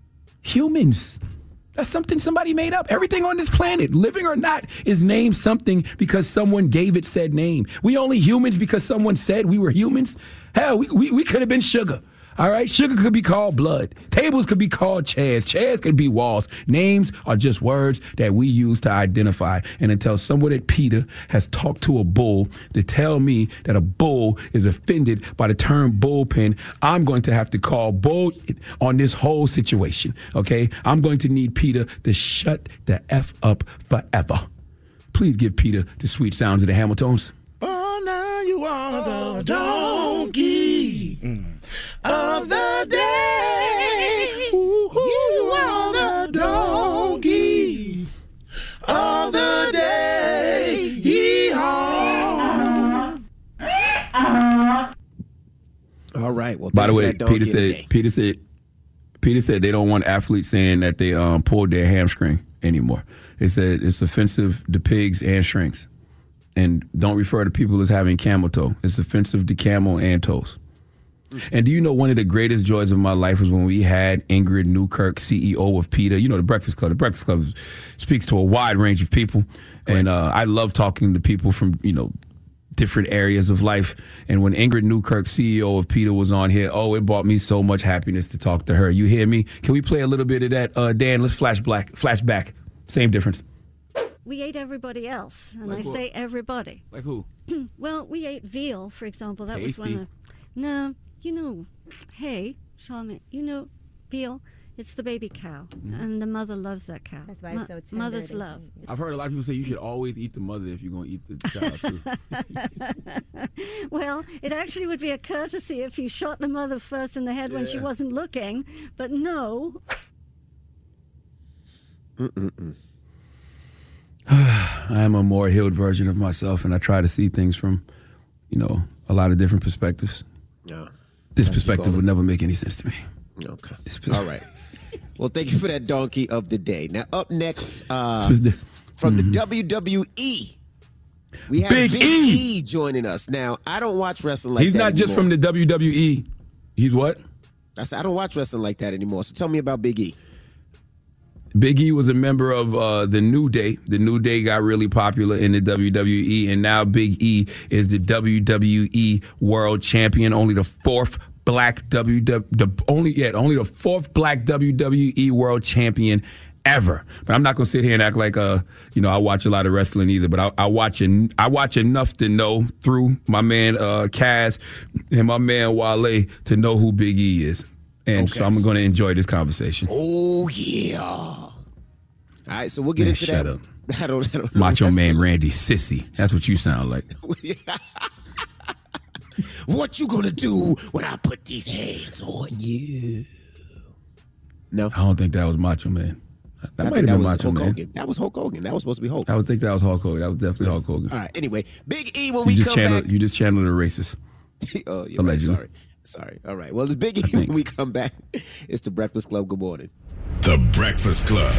Humans. That's something somebody made up. Everything on this planet, living or not, is named something because someone gave it said name. We only humans because someone said we were humans? Hell, we, we, we could have been sugar. All right? Sugar could be called blood. Tables could be called chairs. Chairs could be walls. Names are just words that we use to identify. And until someone at PETA has talked to a bull to tell me that a bull is offended by the term bullpen, I'm going to have to call bull on this whole situation. Okay? I'm going to need PETA to shut the F up forever. Please give PETA the sweet sounds of the Hamiltons. Oh, now you are the donkey mm. of the day. Ooh, you are the donkey of the day. Yee-haw. All right. Well, by the way, Peter said, Peter said, Peter said they don't want athletes saying that they um, pulled their hamstring anymore. They said it's offensive to pigs and shrinks. And don't refer to people as having camel toe. It's offensive to camel and toes. And do you know one of the greatest joys of my life was when we had Ingrid Newkirk, C E O of PETA. You know, the Breakfast Club. The Breakfast Club speaks to a wide range of people. And uh, I love talking to people from, you know, different areas of life. And when Ingrid Newkirk, C E O of PETA, was on here, oh, it brought me so much happiness to talk to her. You hear me? Can we play a little bit of that? Uh, Dan, let's flash black, flash back. Same difference. We ate everybody else, and like I what? say everybody. Like who? Well, we ate veal, for example. That Tasty. was one of. No, you know, hey, Charlotte, you know, veal. It's the baby cow, Mm-hmm. and the mother loves that cow. That's why it's so tender. Mother's They- love. I've heard a lot of people say you should always eat the mother if you're going to eat the child, too. Well, it actually would be a courtesy if you shot the mother first in the head when she Yeah. wasn't looking, but no. Mm-mm-mm. I am a more healed version of myself, and I try to see things from, you know, a lot of different perspectives. Yeah. This That's perspective called would it. never make any sense to me. Okay. All right. Well, thank you for that donkey of the day. Now, up next, uh, from the W W E, we have Big Big, E. E joining us. Now, I don't watch wrestling like He's that not just anymore. from the W W E. He's what? I said, I don't watch wrestling like that anymore. So tell me about Big E. Big E was a member of uh, the New Day. The New Day got really popular in the W W E, and now Big E is the W W E World Champion. Only the fourth black W W the only yeah only the fourth black W W E World Champion ever. But I'm not gonna sit here and act like uh, you know, I watch a lot of wrestling either. But I, I watch en- I watch enough to know through my man uh, Kaz and my man Wale to know who Big E is, and Okay, so I'm so- gonna enjoy this conversation. Oh yeah. All right, so we'll get Man, into shut that. up. I don't, I don't Macho know. Man Randy Sissy. That's what you sound like. What you gonna do when I put these hands on you? No, I don't think that was Macho Man. That I might think have that been was Macho Hulk Man. Hogan. That was Hulk Hogan. That was supposed to be Hulk. I would think that was Hulk Hogan. That was definitely Hulk Hogan. All right. Anyway, Big E when You we just come channeled. back. You just channeled a racist. oh, you're right. Allegedly. Sorry. Sorry. All right. Well, it's Big E when we come back. It's the Breakfast Club. Good morning. The Breakfast Club.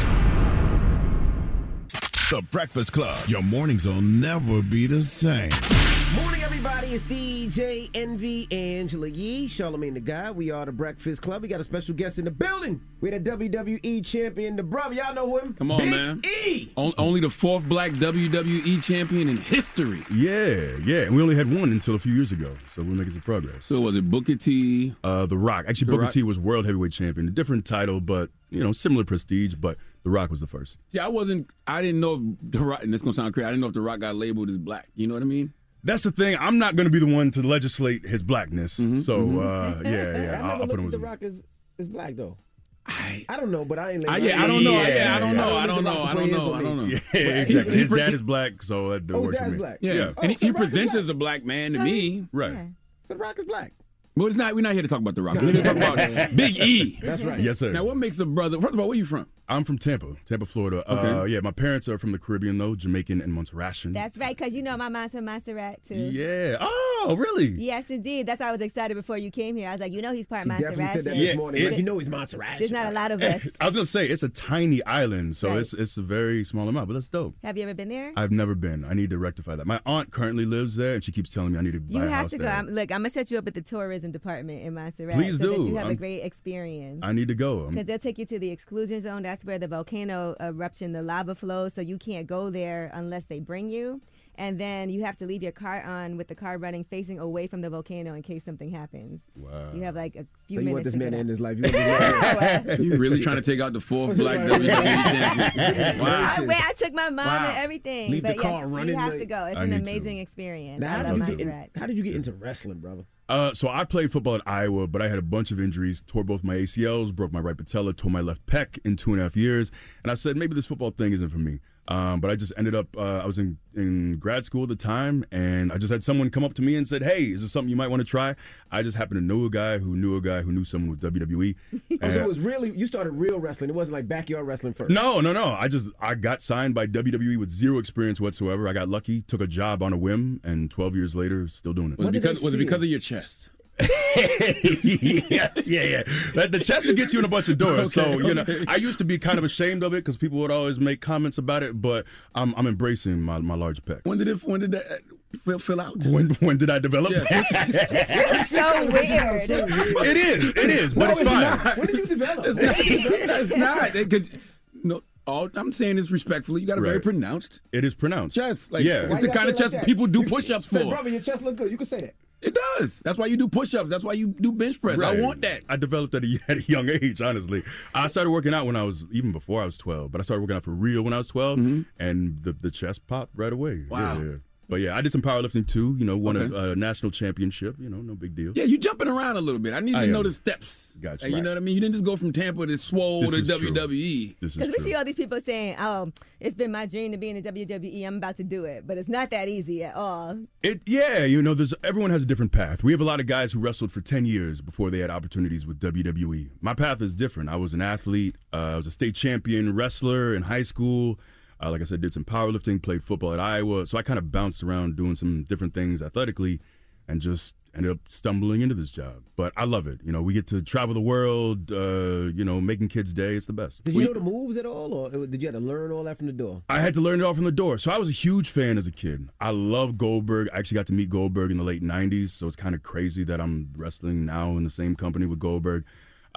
The Breakfast Club. Your mornings will never be the same. Morning, everybody. It's D J Envy, Angela Yee, Charlamagne the Guy. We are the Breakfast Club. We got a special guest in the building. We the W W E champion, the brother. Y'all know him. Come on, Big man. E. On- only the fourth black W W E champion in history. Yeah, yeah. And we only had one until a few years ago, so we're making some progress. So was it Booker T? Uh, The Rock. Actually, The Booker Rock? T was world heavyweight champion. A different title, but, you know, similar prestige, but The Rock was the first. See, I wasn't. I didn't know if the Rock. And this gonna sound crazy. I didn't know if the Rock got labeled as black. You know what I mean? That's the thing. I'm not going to be the one to legislate his blackness. So, mhm. uh, yeah, yeah. I I'll, never I'll put looked him at as The a- Rock as, as black, though. I, I don't know, but I ain't I, like yeah, I don't know. Yeah, Yeah, I don't yeah. know. I don't The know. Rock I don't plays know. on I don't know. me. Yeah, exactly. He- His he dad pre- is black, so that, that Oh, his works for dad's me. black. Yeah, Yeah. and Oh, he, so he Rock is presents black. as a black man to So me. Right. So The Rock is black. But it's not. We're not here to talk about the Rock. We're here to talk about Big E. That's right. Yes, sir. Now, what makes a brother? First of all, where you from? I'm from Tampa, Tampa, Florida. Uh, Okay. yeah, my parents are from the Caribbean, though, Jamaican and Montserratian. That's right, because you know my mom's from Montserrat, too. Yeah. Oh, really? Yes, indeed. That's why I was excited before you came here. I was like, you know he's part He definitely Montserrat. said that Yeah, this morning. it- you know he's Montserrat. There's not a lot of us. I was gonna say it's a tiny island, so Right. it's it's a very small amount, but that's dope. Have you ever been there? I've never been. I need to rectify that. My aunt currently lives there, and she keeps telling me I need to buy You a have house to go. there. I'm, look, I'm going to set you up with the tourism department in Montserrat. Please so that do. you have a I'm- great experience. I need to go. I'm- Because they'll take you to the exclusion zone. That's where the volcano eruption, the lava flows. So you can't go there unless they bring you. And then you have to leave your car on with the car running facing away from the volcano in case something happens. Wow. You have like a few So you minutes want this to man get to out. end his life? You want this man You really trying to take out the fourth black W W E champion? Wow. I, went, I took my mom Wow. and everything. Leave the but yes, car running you have like- to go. It's I an need to. amazing experience. Now, I how, love did you get in, Montserrat. how did you get into wrestling, brother? Uh, so I played football at Iowa, but I had a bunch of injuries, tore both my A C Ls, broke my right patella, tore my left pec in two and a half years, and I said maybe this football thing isn't for me. Um, but I just ended up, uh, I was in, in grad school at the time, and I just had someone come up to me and said, hey, is this something you might want to try? I just happened to know a guy who knew a guy who knew someone with W W E. Oh, so And- it was really, you started real wrestling. It wasn't like backyard wrestling first. No, no, no. I just I got signed by W W E with zero experience whatsoever. I got lucky, took a job on a whim, and twelve years later, still doing it. Was it because was it because of your chest? Yes, yeah, yeah. That, the chest will get you in a bunch of doors. Okay, so you know, okay. I used to be kind of ashamed of it because people would always make comments about it. But I'm I'm embracing my, my large pecs. When did it? When did that fill, fill out? When when did I develop? It's so weird. It is, it is, but it's fine. When did you develop? It's not. It could, no, all I'm saying is respectfully, you got a very Right. pronounced It is pronounced. chest. Like, Yeah. it's Why the you kind of gotta say it chest like that? people do You- push-ups Say, for. brother, your chest look good. You can say that. It does. That's why you do push-ups. That's why you do bench press. I Right. want that. I developed at a, at a young age, honestly. I started working out when I was, even before I was twelve, but I started working out for real when I was twelve, and the, the chest popped right away. Wow. Yeah, yeah. But yeah, I did some powerlifting too, you know, won Okay. a, a national championship, you know, no big deal. Yeah, you jumping around a little bit. I need to I know am. the steps. Gotcha. Like, you know what I mean? You didn't just go from Tampa to Swole This to is W true. W E. This is Because we true. see all these people saying, oh, it's been my dream to be in the W W E. I'm about to do it. But it's not that easy at all. It yeah, you know, there's everyone has a different path. We have a lot of guys who wrestled for ten years before they had opportunities with W W E. My path is different. I was an athlete. Uh, I was a state champion wrestler in high school. Uh, like I said, did some powerlifting, played football at Iowa. So I kind of bounced around doing some different things athletically, and just ended up stumbling into this job. But I love it. You know, we get to travel the world. Uh, you know, making kids' day. It's the best. Did you know the moves at all, or did you have to learn all that from the door? I had to learn it all from the door. So I was a huge fan as a kid. I love Goldberg. I actually got to meet Goldberg in the late nineties, so it's kind of crazy that I'm wrestling now in the same company with Goldberg.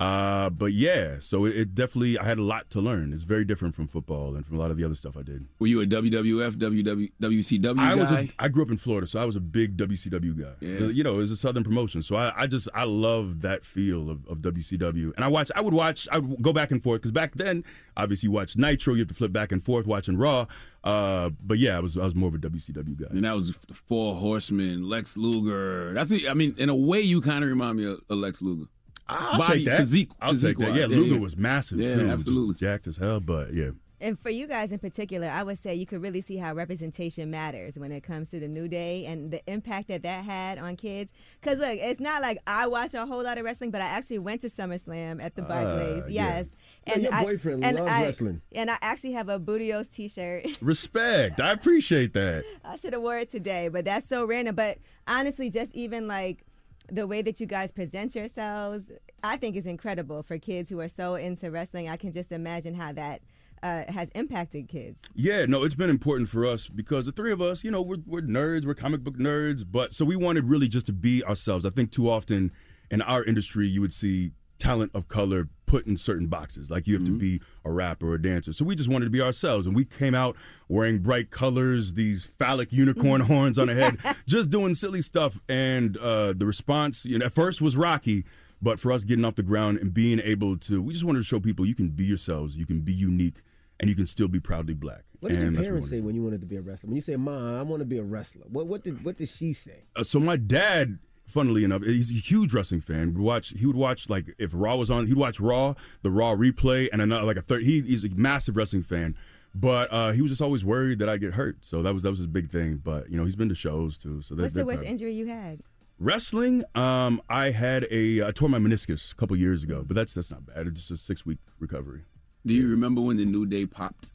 Uh, but yeah, so it, it definitely, I had a lot to learn. It's very different from football and from a lot of the other stuff I did. Were you a W W F, W W C W I guy? was a, I grew up in Florida, so I was a big W C W guy. Yeah. You know, it was a Southern promotion, so I, I just I love that feel of, of W C W. And I watch, I would watch, I would go back and forth because back then, obviously, you watch Nitro, you have to flip back and forth watching Raw. Uh, but yeah, I was I was more of a W C W guy. And that was the Four Horsemen, Lex Luger. That's I mean, in a way, you kind of remind me of, of Lex Luger. I'll Body, take that. Physique, I'll take that. Yeah, yeah, Luger yeah. was massive Yeah, too. absolutely. Just jacked as hell, but yeah. And for you guys in particular, I would say you could really see how representation matters when it comes to the New Day and the impact that that had on kids. Because, look, it's not like I watch a whole lot of wrestling, but I actually went to SummerSlam at the Barclays. Uh, yeah. yes. Yeah, And your I- boyfriend and loves I- wrestling. And I actually have a Bootios t-shirt. Respect. I appreciate that. I should have wore it today, but that's so random. But honestly, just even like the way that you guys present yourselves, I think is incredible for kids who are so into wrestling. I can just imagine how that uh, has impacted kids. Yeah, no, it's been important for us because the three of us, you know, we're, we're nerds, we're comic book nerds, but so we wanted really just to be ourselves. I think too often in our industry, you would see talent of color put in certain boxes, like you have Mm-hmm. to be a rapper or a dancer. So we just wanted to be ourselves, and we came out wearing bright colors, these phallic unicorn horns on our head, just doing silly stuff. And uh, the response, you know, at first was rocky, but for us getting off the ground and being able to, we just wanted to show people you can be yourselves, you can be unique, and you can still be proudly black. What did and your that's parents we say when you wanted to be a wrestler? When you say, "Mom, I want to be a wrestler," what what did what did she say? Uh, so my dad, funnily enough, he's a huge wrestling fan. Would watch, he would watch like if Raw was on, he'd watch Raw, the Raw replay, and another like a third. He, he's a massive wrestling fan, but uh, he was just always worried that I get hurt. So that was that was his big thing. But you know, he's been to shows too. So What's they're the worst proud. injury you had? Wrestling, um, I had a I tore my meniscus a couple years ago, but that's that's not bad. It's just a six week recovery. Do you remember when the New Day popped?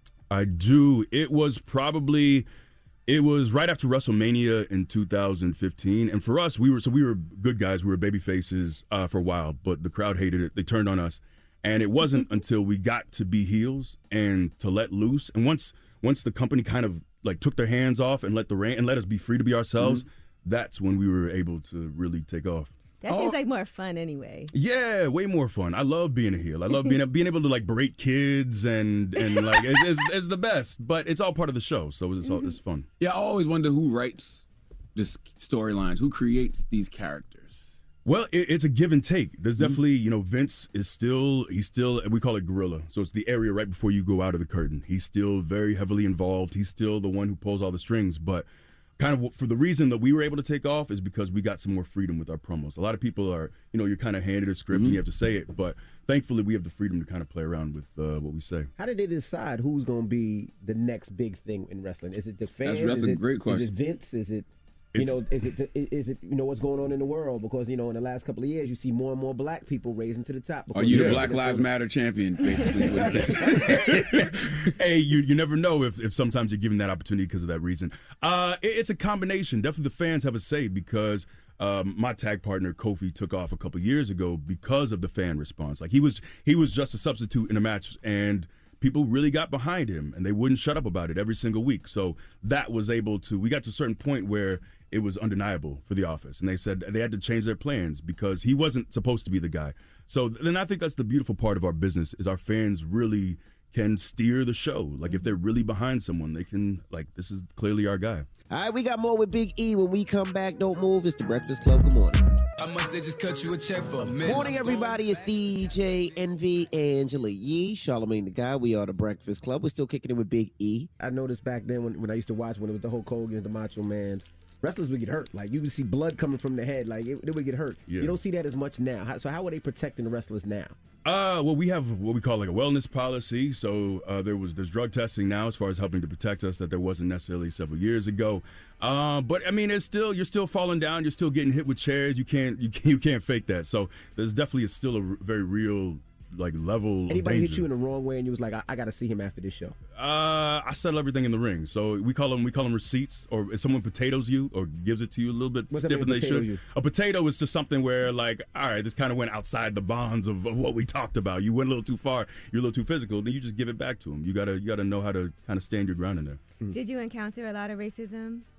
I do. It was probably, it was right after WrestleMania in two thousand fifteen, and for us, we were so we were good guys. We were baby faces uh, for a while, but the crowd hated it. They turned on us, and it wasn't until we got to be heels and to let loose. And once once the company kind of like took their hands off and let the rain and let us be free to be ourselves, Mm-hmm. that's when we were able to really take off. That seems like more fun anyway. Yeah, way more fun. I love being a heel. I love being being able to like berate kids and and like it's, it's, it's the best. But it's all part of the show, so it's all it's fun. Yeah, I always wonder who writes this storylines, who creates these characters. Well, it, it's a give and take. There's definitely, you know, Vince is still he's still we call it gorilla. So it's the area right before you go out of the curtain. He's still very heavily involved. He's still the one who pulls all the strings, but. Kind of for the reason that we were able to take off is because we got some more freedom with our promos. A lot of people are, you know, you're kind of handed a script Mm-hmm. and you have to say it, but thankfully we have the freedom to kind of play around with uh, what we say. How did they decide who's going to be the next big thing in wrestling? Is it the fans? That's- that's is a it, great question. Is it Vince? Is it you It's- know? Is it is it you know what's going on in the world? Because you know in the last couple of years you see more and more black people raising to the top. Are because you the they're- Black they're Lives sort of- Matter champion, basically? is what it says. Hey, you you never know if, if sometimes you're given that opportunity because of that reason. Uh, it- it's a combination. Definitely the fans have a say because um, my tag partner Kofi took off a couple years ago because of the fan response. Like he was he was just a substitute in a match and people really got behind him and they wouldn't shut up about it every single week. So that was able to, we got to a certain point where it was undeniable for the office. And they said they had to change their plans because he wasn't supposed to be the guy. So then I think that's the beautiful part of our business is our fans really can steer the show. Like if they're really behind someone, they can like, this is clearly our guy. All right, we got more with Big E when we come back. Don't move. It's the Breakfast Club. Good morning. How much they just cut you a check for a minute? Morning, everybody. It's D J Envy, Angela Yee, Charlamagne the Guy. We are the Breakfast Club. We're still kicking it with Big E. I noticed back then when, when I used to watch when it was the Hulk Hogan, the Macho Man, wrestlers would get hurt. Like you could see blood coming from the head. Like it, they would get hurt. Yeah. You don't see that as much now. How, so how are they protecting the wrestlers now? Uh, well, we have what we call like a wellness policy. So uh, there was there's drug testing now as far as helping to protect us that there wasn't necessarily several years ago. Uh, but I mean, it's still you're still falling down. You're still getting hit with chairs. You can't you can't, you can't fake that. So there's definitely still a r- very real like level. Anybody of hit danger. you in the wrong way and you was like, I, I got to see him after this show? Uh, I settle everything in the ring. So we call them we call them receipts. Or if someone potatoes you or gives it to you a little bit What's that stiffer mean, than they potato should. you? A potato is just something where like, all right, this kind of went outside the bonds of, of what we talked about. You went a little too far. You're a little too physical. Then you just give it back to them. You gotta you gotta know how to kind of stand your ground in there. Did you encounter a lot of racism?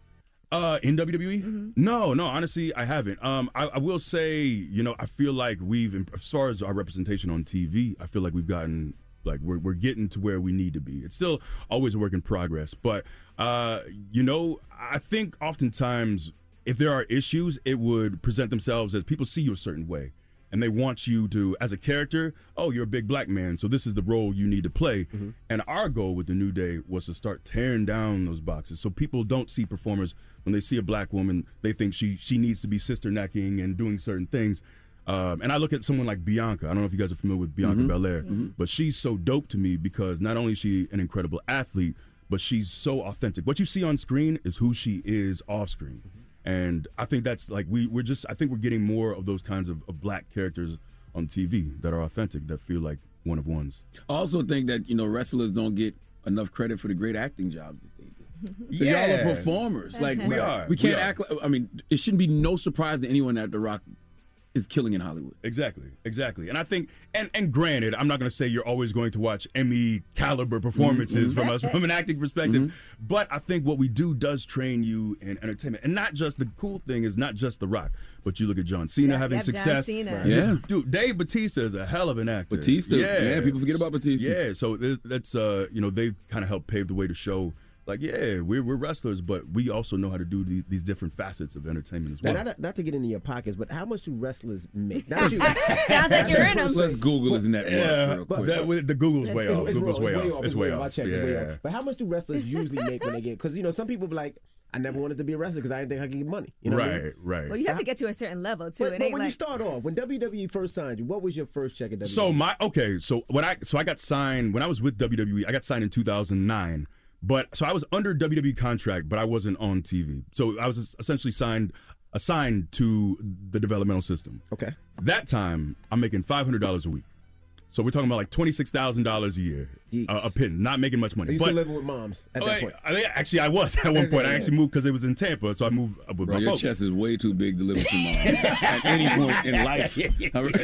Uh, in W W E? Mm-hmm. No, no. Honestly, I haven't. Um, I, I will say, you know, I feel like we've, as far as our representation on T V, I feel like we've gotten, like, we're we're getting to where we need to be. It's still always a work in progress, but uh, you know, I think oftentimes if there are issues, it would present themselves as people see you a certain way. And they want you to, as a character, oh, you're a big black man, so this is the role you need to play. Mm-hmm. And our goal with the New Day was to start tearing down those boxes so people don't see performers, when they see a black woman, they think she she needs to be sister necking and doing certain things. Um, and I look at someone like Bianca. I don't know if you guys are familiar with Bianca Mm-hmm. Belair, Mm-hmm. but she's so dope to me because not only is she an incredible athlete, but she's so authentic. What you see on screen is who she is off screen. Mm-hmm. And I think that's like we, we're just I think we're getting more of those kinds of, of black characters on T V that are authentic, that feel like one of ones. I also think that, you know, wrestlers don't get enough credit for the great acting jobs that they do. Yeah. Y'all are performers. Like We are. We can't We are. act like, I mean, it shouldn't be no surprise to anyone that The Rock is killing in Hollywood. Exactly, exactly. And I think, and and granted, I'm not going to say you're always going to watch Emmy caliber performances Mm-hmm. from us from an acting perspective, but I think what we do does train you in entertainment. And not just, the cool thing is not just The Rock, but you look at John Cena Yeah, having yep, John success. Cena. Right. Yeah. Dude, Dave Bautista is a hell of an actor. Batista, yeah, people forget about Batista. Yeah, so th- that's, uh, you know, they've kind of helped pave the way to show, like, yeah, we're, we're wrestlers, but we also know how to do these, these different facets of entertainment as well. Now, not, not to get into your pockets, but how much do wrestlers make? Not you. Sounds like you're in them. Let's Google his net worth Yeah, real but quick. that, with- the Google's way It's- off. it's Google's real. way It's off. It's way I off. checked, it's way Yeah. off. But how much do wrestlers usually make when they get? Because you know, some people be like, I never wanted to be a wrestler because I didn't think I could get money. You know what I mean? Right, right. Well, you have to get to a certain level too. But, It but ain't when you like start off, when W W E first signed you, what was your first check at W W E? So my okay, so when I so I got signed when I was with W W E, I got signed in two thousand nine. But so I was under W W E contract, but I wasn't on T V. So I was essentially signed assigned to the developmental system. Okay. That time I'm making five hundred dollars a week. So we're talking about like twenty-six thousand dollars a year, uh, a pin, not making much money. So you but still living with moms at that I, point? I, actually, I was at one point. I actually moved because it was in Tampa, so I moved with Bro, my your folks. chest is way too big to live with your mom at any point in life. I'm gonna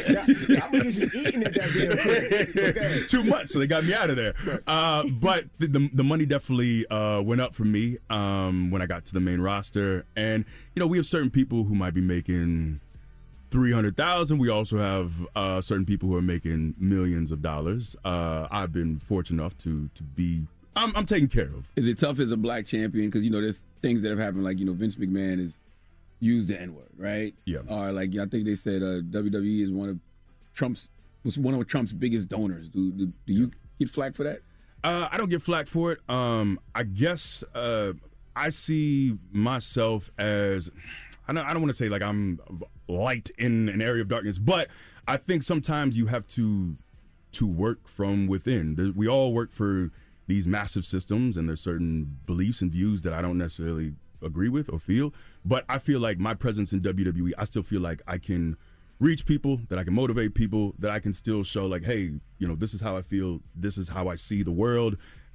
get you eating it that damn quick. Okay. Too much, so they got me out of there. Uh, but the, the the money definitely uh, went up for me um, when I got to the main roster, and you know we have certain people who might be making three hundred thousand. We also have uh, certain people who are making millions of dollars. Uh, I've been fortunate enough to to be. I'm, I'm taken care of. Is it tough as a black champion? Because, you know, there's things that have happened, like, you know, Vince McMahon has used the N-word, right? Yeah. Or, like, I think they said uh, W W E is one of Trump's, was one of Trump's biggest donors. Do, do, do you get flack for that? Uh, I don't get flack for it. Um, I guess uh, I see myself as, I don't, I don't want to say like I'm light in an area of darkness, but I think sometimes you have to to work from within. There, we all work for these massive systems, and there's certain beliefs and views that I don't necessarily agree with or feel. But I feel like my presence in W W E, I still feel like I can reach people, that I can motivate people, that I can still show like, hey, you know, this is how I feel, this is how I see the world.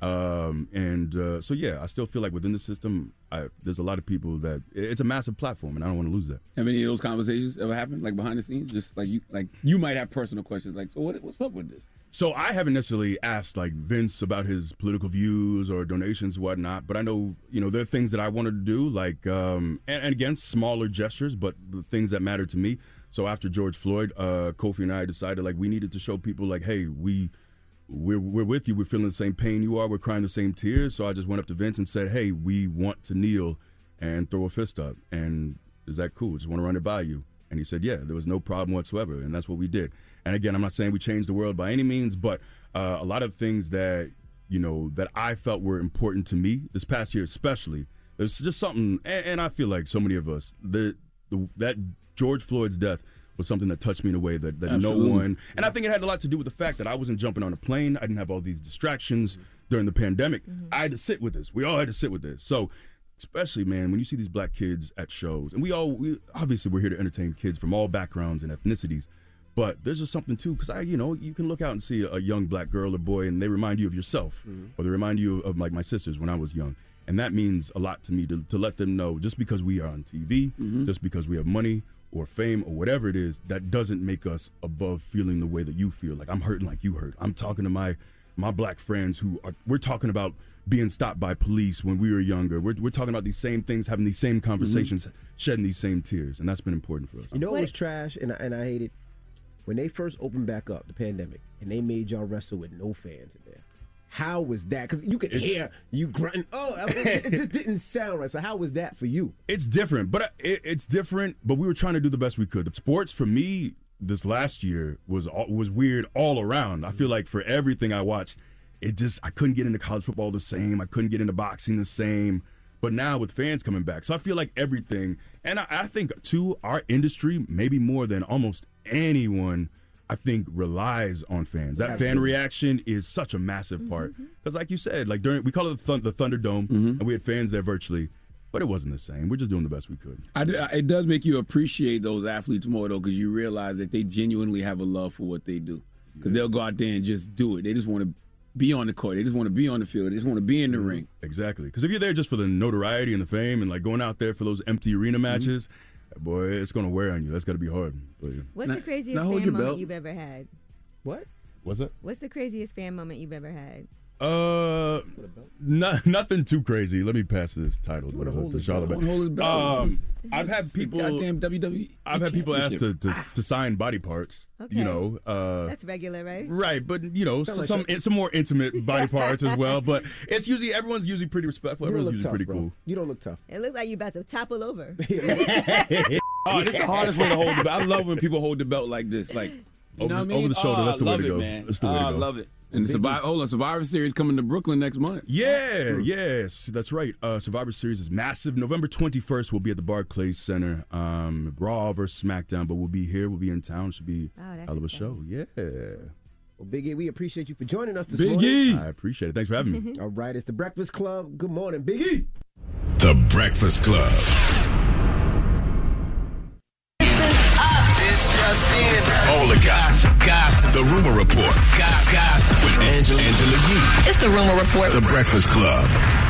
Um, and uh, so, yeah, I still feel like within the system, I, there's a lot of people that it's a massive platform, and I don't want to lose that. Have any of those conversations ever happened, like behind the scenes? Just like you, like you might have personal questions, like, so what, what's up with this? So I haven't necessarily asked like Vince about his political views or donations, whatnot. But I know, you know, there are things that I wanted to do, like, um, and, and again, smaller gestures, but the things that matter to me. So after George Floyd, uh, Kofi and I decided like we needed to show people like, hey, we. We're, we're with you. We're feeling the same pain you are. We're crying the same tears. So I just went up to Vince and said, hey, we want to kneel and throw a fist up. And is that cool? Just want to run it by you. And he said, yeah, there was no problem whatsoever. And that's what we did. And again, I'm not saying we changed the world by any means, but uh, a lot of things that, you know, that I felt were important to me this past year especially, there's just something, and, and I feel like so many of us, the, the that George Floyd's death was something that touched me in a way that, that no Absolutely. one, and I think it had a lot to do with the fact that I wasn't jumping on a plane. I didn't have all these distractions mm-hmm. during the pandemic. Mm-hmm. I had to sit with this. We all had to sit with this. So especially, man, when you see these black kids at shows, and we all, we obviously we're here to entertain kids from all backgrounds and ethnicities, but there's just something too, because I, you know, you can look out and see a, a young black girl or boy, and they remind you of yourself, mm-hmm. or they remind you of, of like my sisters when I was young. And that means a lot to me to, to let them know, just because we are on T V, mm-hmm. just because we have money or fame or whatever it is, that doesn't make us above feeling the way that you feel. Like I'm hurting like you hurt. I'm talking to my my black friends who are, we're talking about being stopped by police when we were younger. We're, we're talking about these same things, having these same conversations, mm-hmm. shedding these same tears, and that's been important for us. You know what was trash, and I, and I hate it? When they first opened back up, the pandemic, and they made y'all wrestle with no fans in there. How was that? Because you could it's, hear you grunting. Oh, I mean, it just didn't sound right. So how was that for you? It's different, but it, it's different. But we were trying to do the best we could. The sports for me this last year was was weird all around. I feel like for everything I watched, it just I couldn't get into college football the same. I couldn't get into boxing the same. But now with fans coming back, so I feel like everything, and I, I think too, our industry maybe more than almost anyone, I think relies on fans. That Absolutely. fan reaction is such a massive part. Because mm-hmm. like you said, like during we call it the, Thund- the Thunderdome, mm-hmm. and we had fans there virtually, but it wasn't the same. We're just doing the best we could. I, it does make you appreciate those athletes more, though, because you realize that they genuinely have a love for what they do. Because yeah. they'll go out there and just do it. They just want to be on the court. They just want to be on the field. They just want to be in the mm-hmm. ring. Exactly. Because if you're there just for the notoriety and the fame and like going out there for those empty arena matches, mm-hmm. boy, it's going to wear on you. That's got to be hard. But, yeah. What's now, the craziest fan moment belt. you've ever had? What? What's that? What's the craziest fan moment you've ever had? Uh, no, nothing too crazy. Let me pass this title whatever, to Charlotte. Um, I've had people. Goddamn W W E. I've had people ask to, to to sign body parts. Okay. You know, uh, that's regular, right? Right, but you know, so, like some that. some more intimate body parts as well. But it's usually everyone's usually pretty respectful. Everyone's usually tough, pretty bro. cool. You don't look tough. It looks like you about to topple over. Oh, this is the hardest way to hold the belt. I love when people hold the belt like this, like. You over, know what I mean? over the shoulder, oh, that's the way to it, go. Man. That's the way oh, to go. I love it. And the Survivor, hold on, Survivor Series coming to Brooklyn next month. Yeah, yes, that's right. Uh, Survivor Series is massive. November twenty-first, we'll be at the Barclays Center. Um, Raw versus SmackDown, but we'll be here. We'll be in town. Should be oh, a hell of a show. Yeah. Well, Big E, we appreciate you for joining us this Big morning. E. I appreciate it. Thanks for having me. All right, it's the Breakfast Club. Good morning, Big E. The Breakfast Club. All the gossip. gossip. The Rumor Report. Gossip. With Angela, Angela Yee. It's the Rumor Report. The Breakfast Club.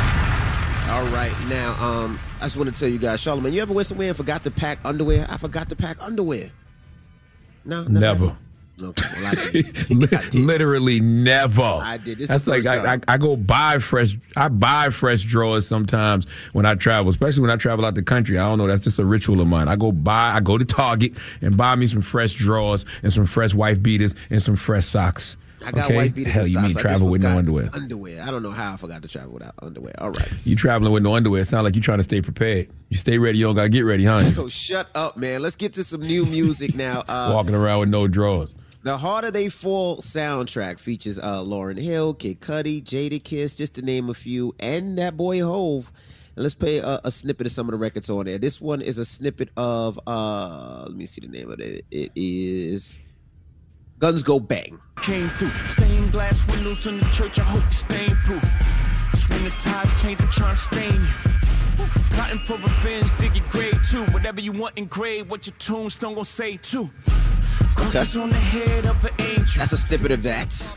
All right, now, um, I just want to tell you guys, Charlamagne, you ever went somewhere and forgot to pack underwear? I forgot to pack underwear. No, never. never. Okay, well, I did. I did. Literally never. I did. This That's the like first I, I, I go buy fresh. I buy fresh drawers sometimes when I travel, especially when I travel out the country. I don't know. That's just a ritual of mine. I go buy. I go to Target and buy me some fresh drawers and some fresh wife beaters and some fresh socks. I got okay? wife beaters. Hell, and you socks. mean travel with no underwear? Underwear. I don't know how I forgot to travel without underwear. All right. You traveling with no underwear? It sounds like you trying to stay prepared. You stay ready. You don't gotta get ready, huh? So shut up, man. Let's get to some new music now. Uh, Walking around with no drawers. The Harder They Fall soundtrack features uh, Lauryn Hill, Kid Cudi, Jadakiss, just to name a few, and that boy Hove. And let's play a, a snippet of some of the records on there. This one is a snippet of, uh, let me see the name of it. It is Guns Go Bang. Came through, stained glass windows in the church, I hope you stain proof. Just when the tides change, I'm trying to stain you. Plotting for revenge, dig your grave too. Whatever you want engraved, what your tombstone gon' say too. Okay. That's a snippet of that.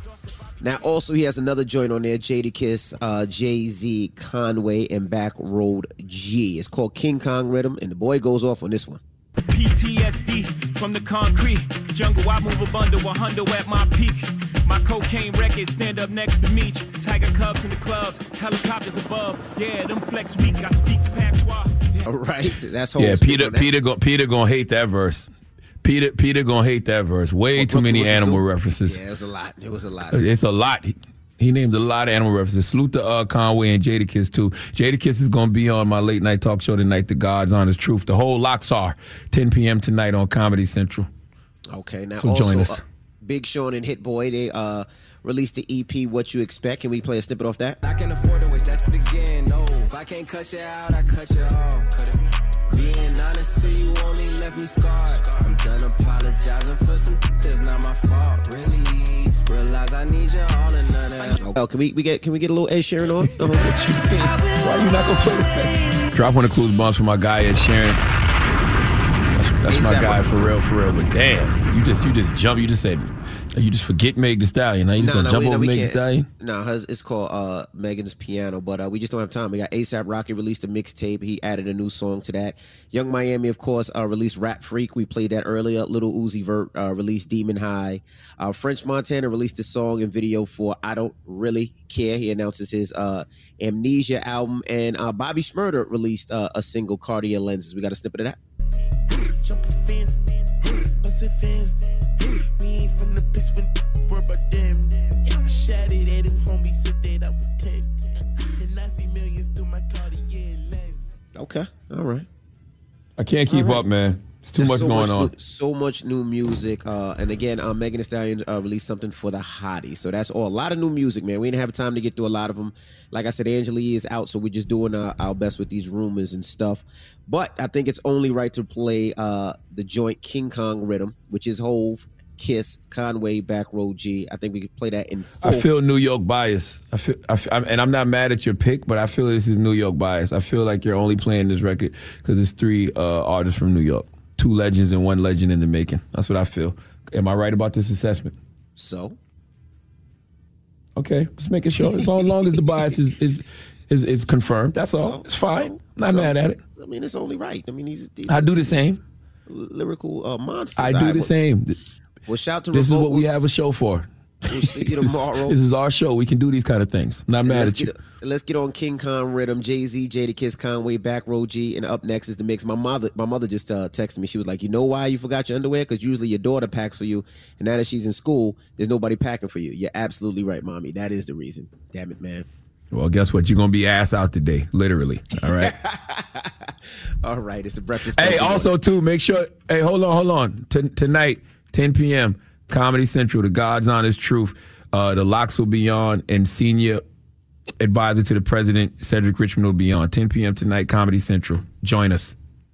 Now, also, he has another joint on there, Jadakiss, uh, Jay-Z, Conway, and Back Road G. It's called King Kong Rhythm, and the boy goes off on this one. P T S D from the concrete jungle, I move a bundle, a hundo at my peak. My cocaine records stand up next to me. Tiger Cubs in the clubs, helicopters above. Yeah, them flex weak, I speak patois. Yeah. All right, that's whole. Yeah, Peter, Peter, go, Peter gonna hate that verse. Peter, Peter gonna hate that verse. Way what, too many animal references. Yeah, it was a lot. It was a lot. It's a lot. He, he named a lot of animal references. Salute to uh, Conway and Jadakiss too. Jadakiss is gonna be on my late night talk show tonight. The God's Honest Truth. The whole locks are ten p.m. tonight on Comedy Central. Okay, now so also, join us. Uh, Big Sean and Hit Boy, they uh, released the E P What You Expect. Can we play a snippet off that? I can afford to waste that again. No, if I can't cut you out, I cut you off. Cut it. Being honest to you only left me scarred. I'm done apologizing for some that's not my fault. Really realize I need you all and none of. Oh, can we, we get can we get a little Ed Sheeran on? Uh-huh. Why are you not gonna play that? Drop one of Clues Bombs for my guy Ed Sheeran. That's, that's my guy for real, for real. But damn, you just you just jump. You just said You just forget Meg Thee Stallion. Now you just No, gonna no, jump we, no, over we Meg Thee can't. Stallion? No, hers- it's called uh, Megan's Piano, but uh, we just don't have time. We got ASAP Rocky released a mixtape. He added a new song to that. Young Miami, of course, uh, released Rap Freak. We played that earlier. Little Uzi Vert uh, released Demon High. Uh, French Montana released a song and video for I Don't Really Care. He announces his uh, Amnesia album. And uh, Bobby Shmurda released uh, a single, Cartier Lenses. We got a snippet of that. Okay, all right. I can't keep All right. up, man. It's too There's much so going much on. New, so much new music. Uh, and again, uh, Megan Thee Stallion uh, released something for the hottie. So that's all. A lot of new music, man. We didn't have time to get through a lot of them. Like I said, Angela Yee is out, so we're just doing uh, our best with these rumors and stuff. But I think it's only right to play uh, the joint King Kong Rhythm, which is Hove, Kiss, Conway, Back Row G. I think we could play that in full. I feel New York bias. I feel, I feel, I'm- and I'm not mad at your pick, but I feel this is New York bias. I feel like you're only playing this record because it's three uh, artists from New York, two legends and one legend in the making. That's what I feel. Am I right about this assessment? So? Okay, just making sure. As long as the bias is is, is, is confirmed, that's all. So- it's fine. so- not so, mad at it. I mean, it's only right. I mean, these, these I do the same. lyrical uh, monsters. I do All right, the well- same. Well, shout to This is Revolt. what we We'll- have a show for. We'll see you tomorrow. This is our show. We can do these kind of things. I'm not And mad let's at you. get, let's get on King Kong Rhythm, Jay-Z, Jadakiss, Conway, Back Row G, and up next is the mix. My mother, my mother just uh, texted me. She was like, "You know why you forgot your underwear? Because usually your daughter packs for you, and now that she's in school, there's nobody packing for you." You're absolutely right, mommy. That is the reason. Damn it, man. Well, guess what? You're gonna be ass out today, literally. All right. All right, it's the breakfast. Hey, Club. also too, make sure. Hey, hold on, hold on. T- tonight, ten p.m. Comedy Central, The God's Honest Truth. Uh, the Locks will be on, and senior advisor to the president, Cedric Richmond, will be on. ten p.m. tonight, Comedy Central. Join us.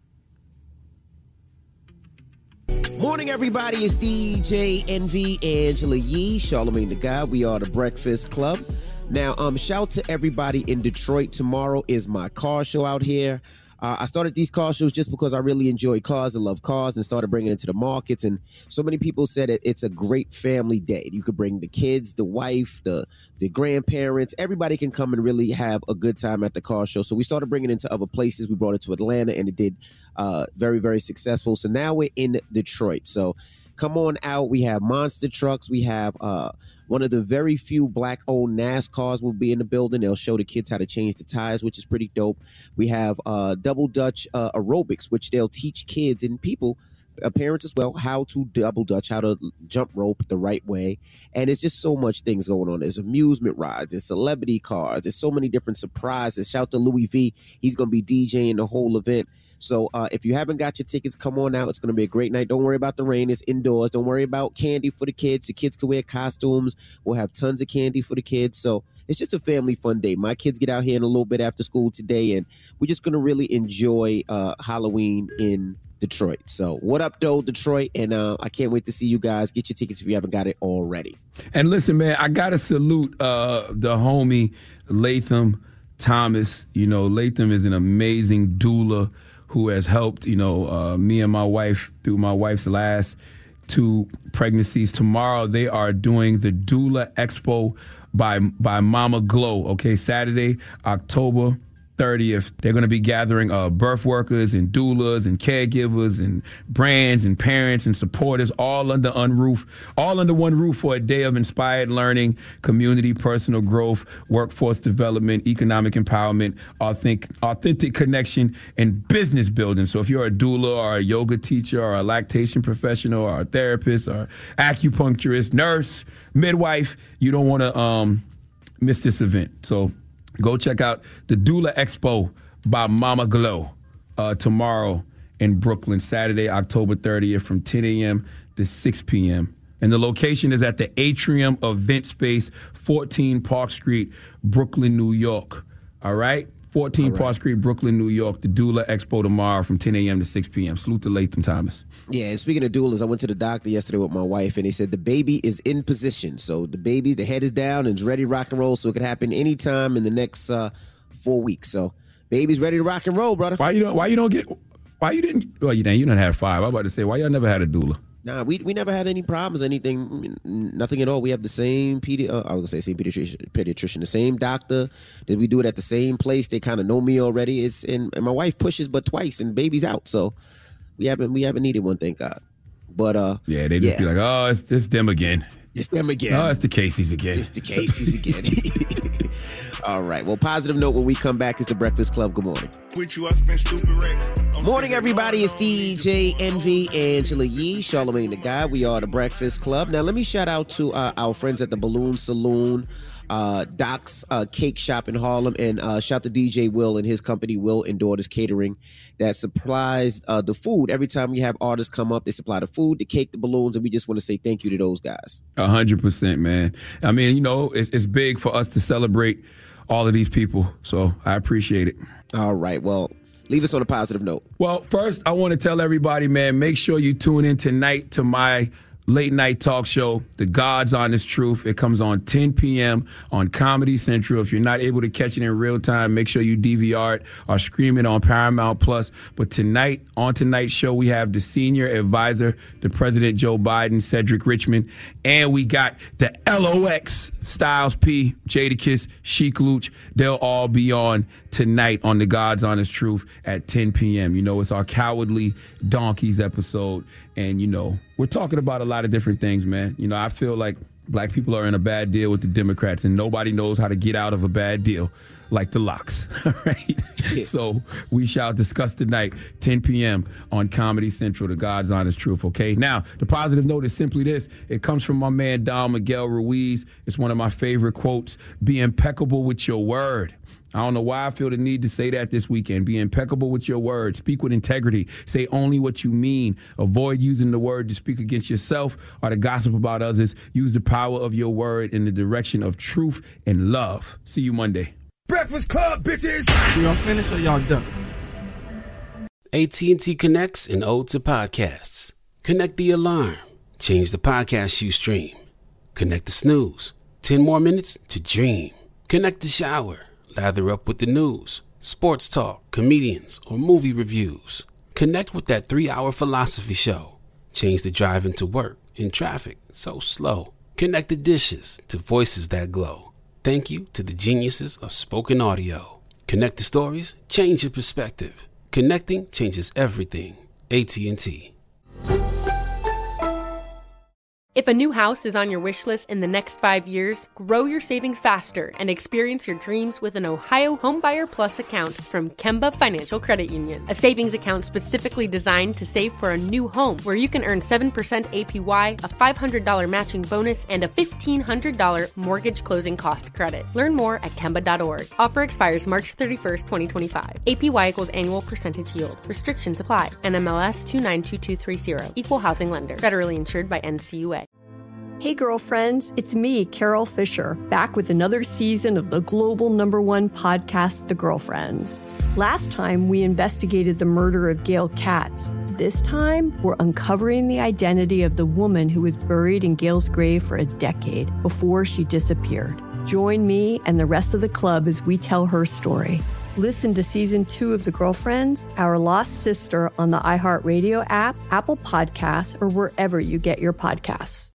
Morning, everybody. It's D J Envy, Angela Yee, Charlamagne the God. We are the Breakfast Club. Now, um, shout to everybody in Detroit. Tomorrow is my car show out here. Uh, I started these car shows just because I really enjoy cars and love cars and started bringing it to the markets. And so many people said it, it's a great family day. You could bring the kids, the wife, the, the grandparents. Everybody can come and really have a good time at the car show. So we started bringing it into other places. We brought it to Atlanta, and it did uh, very, very successful. So now we're in Detroit. So come on out. We have monster trucks. We have uh, one of the very few black-owned NASCARs will be in the building. They'll show the kids how to change the tires, which is pretty dope. We have uh, double Dutch uh, aerobics, which they'll teach kids and people, uh, parents as well, how to double Dutch, how to jump rope the right way. And it's just so much things going on. There's amusement rides. There's celebrity cars. There's so many different surprises. Shout to Louis V. He's going to be DJing the whole event. So uh, if you haven't got your tickets, come on out. It's going to be a great night. Don't worry about the rain. It's indoors. Don't worry about candy for the kids. The kids can wear costumes. We'll have tons of candy for the kids. So it's just a family fun day. My kids get out here in a little bit after school today, and we're just going to really enjoy uh, Halloween in Detroit. So what up, though, Detroit? And uh, I can't wait to see you guys. Get your tickets if you haven't got it already. And listen, man, I gotta salute uh, the homie Latham Thomas. You know, Latham is an amazing doula who has helped, you know, uh, me and my wife through my wife's last two pregnancies. Tomorrow they are doing the Doula Expo by by Mama Glow. Okay, Saturday, October thirtieth. They're going to be gathering uh, birth workers and doulas and caregivers and brands and parents and supporters all under one roof, all under one roof for a day of inspired learning, community, personal growth, workforce development, economic empowerment, authentic, authentic connection, and business building. So if you're a doula or a yoga teacher or a lactation professional or a therapist or acupuncturist, nurse, midwife, you don't want to um, miss this event. So go check out the Doula Expo by Mama Glow uh, tomorrow in Brooklyn, Saturday, October thirtieth from ten a.m. to six p.m. And the location is at the Atrium Event Space, fourteen Park Street, Brooklyn, New York. All right? fourteen All right. Park Street, Brooklyn, New York. The Doula Expo tomorrow from ten a.m. to six p.m. Salute to Latham Thomas. Yeah, and speaking of doulas, I went to the doctor yesterday with my wife, and they said the baby is in position. So the baby, the head is down and is ready to rock and roll, so it could happen anytime in the next uh, four weeks. So baby's ready to rock and roll, brother. Why you don't? Why you don't get? Why you didn't? Well, you didn't. You done had five. I was about to say, why y'all never had a doula? Nah, we we never had any problems, anything, nothing at all. We have the same pedi- uh, I was gonna say same pediatrician, pediatrician, the same doctor. Did we do it at the same place? They kind of know me already. It's and, and my wife pushes but twice, and baby's out, so we haven't we haven't needed one, thank God. But uh, yeah, they just yeah. be like, oh, it's, it's them again. It's them again. Oh, it's the Caseys again. It's the Caseys again. All right. Well, positive note when we come back is the Breakfast Club. Good morning. With you, I spent stupid racks. Morning, everybody. It's D J Envy, Angela Yee, Charlamagne the Guy. We are the Breakfast Club. Now, let me shout out to uh, our friends at the Balloon Saloon, uh, Doc's uh, Cake Shop in Harlem, and uh, shout to D J Will and his company, Will and Daughters Catering, that supplies uh, the food. Every time we have artists come up, they supply the food, the cake, the balloons, and we just want to say thank you to those guys. A hundred percent, man. I mean, you know, it's, it's big for us to celebrate all of these people, so I appreciate it. All right, well, leave us on a positive note. Well, first, I want to tell everybody, man, make sure you tune in tonight to my late night talk show, The God's Honest Truth. It comes on ten p.m. on Comedy Central. If you're not able to catch it in real time, make sure you D V R it or stream it on Paramount Plus. But tonight, on tonight's show, we have the senior advisor to President Joe Biden, Cedric Richmond, and we got the L O X, Styles P, Jadakiss, Sheek Louch. They'll all be on tonight on The God's Honest Truth at ten p.m. You know, it's our Cowardly Donkeys episode. And, you know, we're talking about a lot of different things, man. You know, I feel like black people are in a bad deal with the Democrats, and nobody knows how to get out of a bad deal like the locks, right? Yeah. So we shall discuss tonight, ten p.m. on Comedy Central, The God's Honest Truth, okay? Now, the positive note is simply this. It comes from my man, Don Miguel Ruiz. It's one of my favorite quotes. Be impeccable with your word. I don't know why I feel the need to say that this weekend. Be impeccable with your words. Speak with integrity. Say only what you mean. Avoid using the word to speak against yourself or to gossip about others. Use the power of your word in the direction of truth and love. See you Monday. Breakfast Club, bitches! Y'all finished or y'all done? A T and T connects an ode to podcasts. Connect the alarm. Change the podcast you stream. Connect the snooze. Ten more minutes to dream. Connect the shower. Lather up with the news, sports talk, comedians, or movie reviews. Connect with that three-hour philosophy show. Change the drive into work in traffic so slow. Connect the dishes to voices that glow. Thank you to the geniuses of spoken audio. Connect the stories, change your perspective. Connecting changes everything. A T and T. If a new house is on your wish list in the next five years, grow your savings faster and experience your dreams with an Ohio Homebuyer Plus account from Kemba Financial Credit Union. A savings account specifically designed to save for a new home where you can earn seven percent A P Y, a five hundred dollars matching bonus, and a fifteen hundred dollars mortgage closing cost credit. Learn more at Kemba dot org. Offer expires March thirty-first, twenty twenty-five. A P Y equals annual percentage yield. Restrictions apply. N M L S two nine two two three zero. Equal housing lender. Federally insured by N C U A. Hey girlfriends, it's me, Carol Fisher, back with another season of the global number one podcast, The Girlfriends. Last time, we investigated the murder of Gail Katz. This time, we're uncovering the identity of the woman who was buried in Gail's grave for a decade before she disappeared. Join me and the rest of the club as we tell her story. Listen to season two of The Girlfriends, Our Lost Sister on the iHeartRadio app, Apple Podcasts, or wherever you get your podcasts.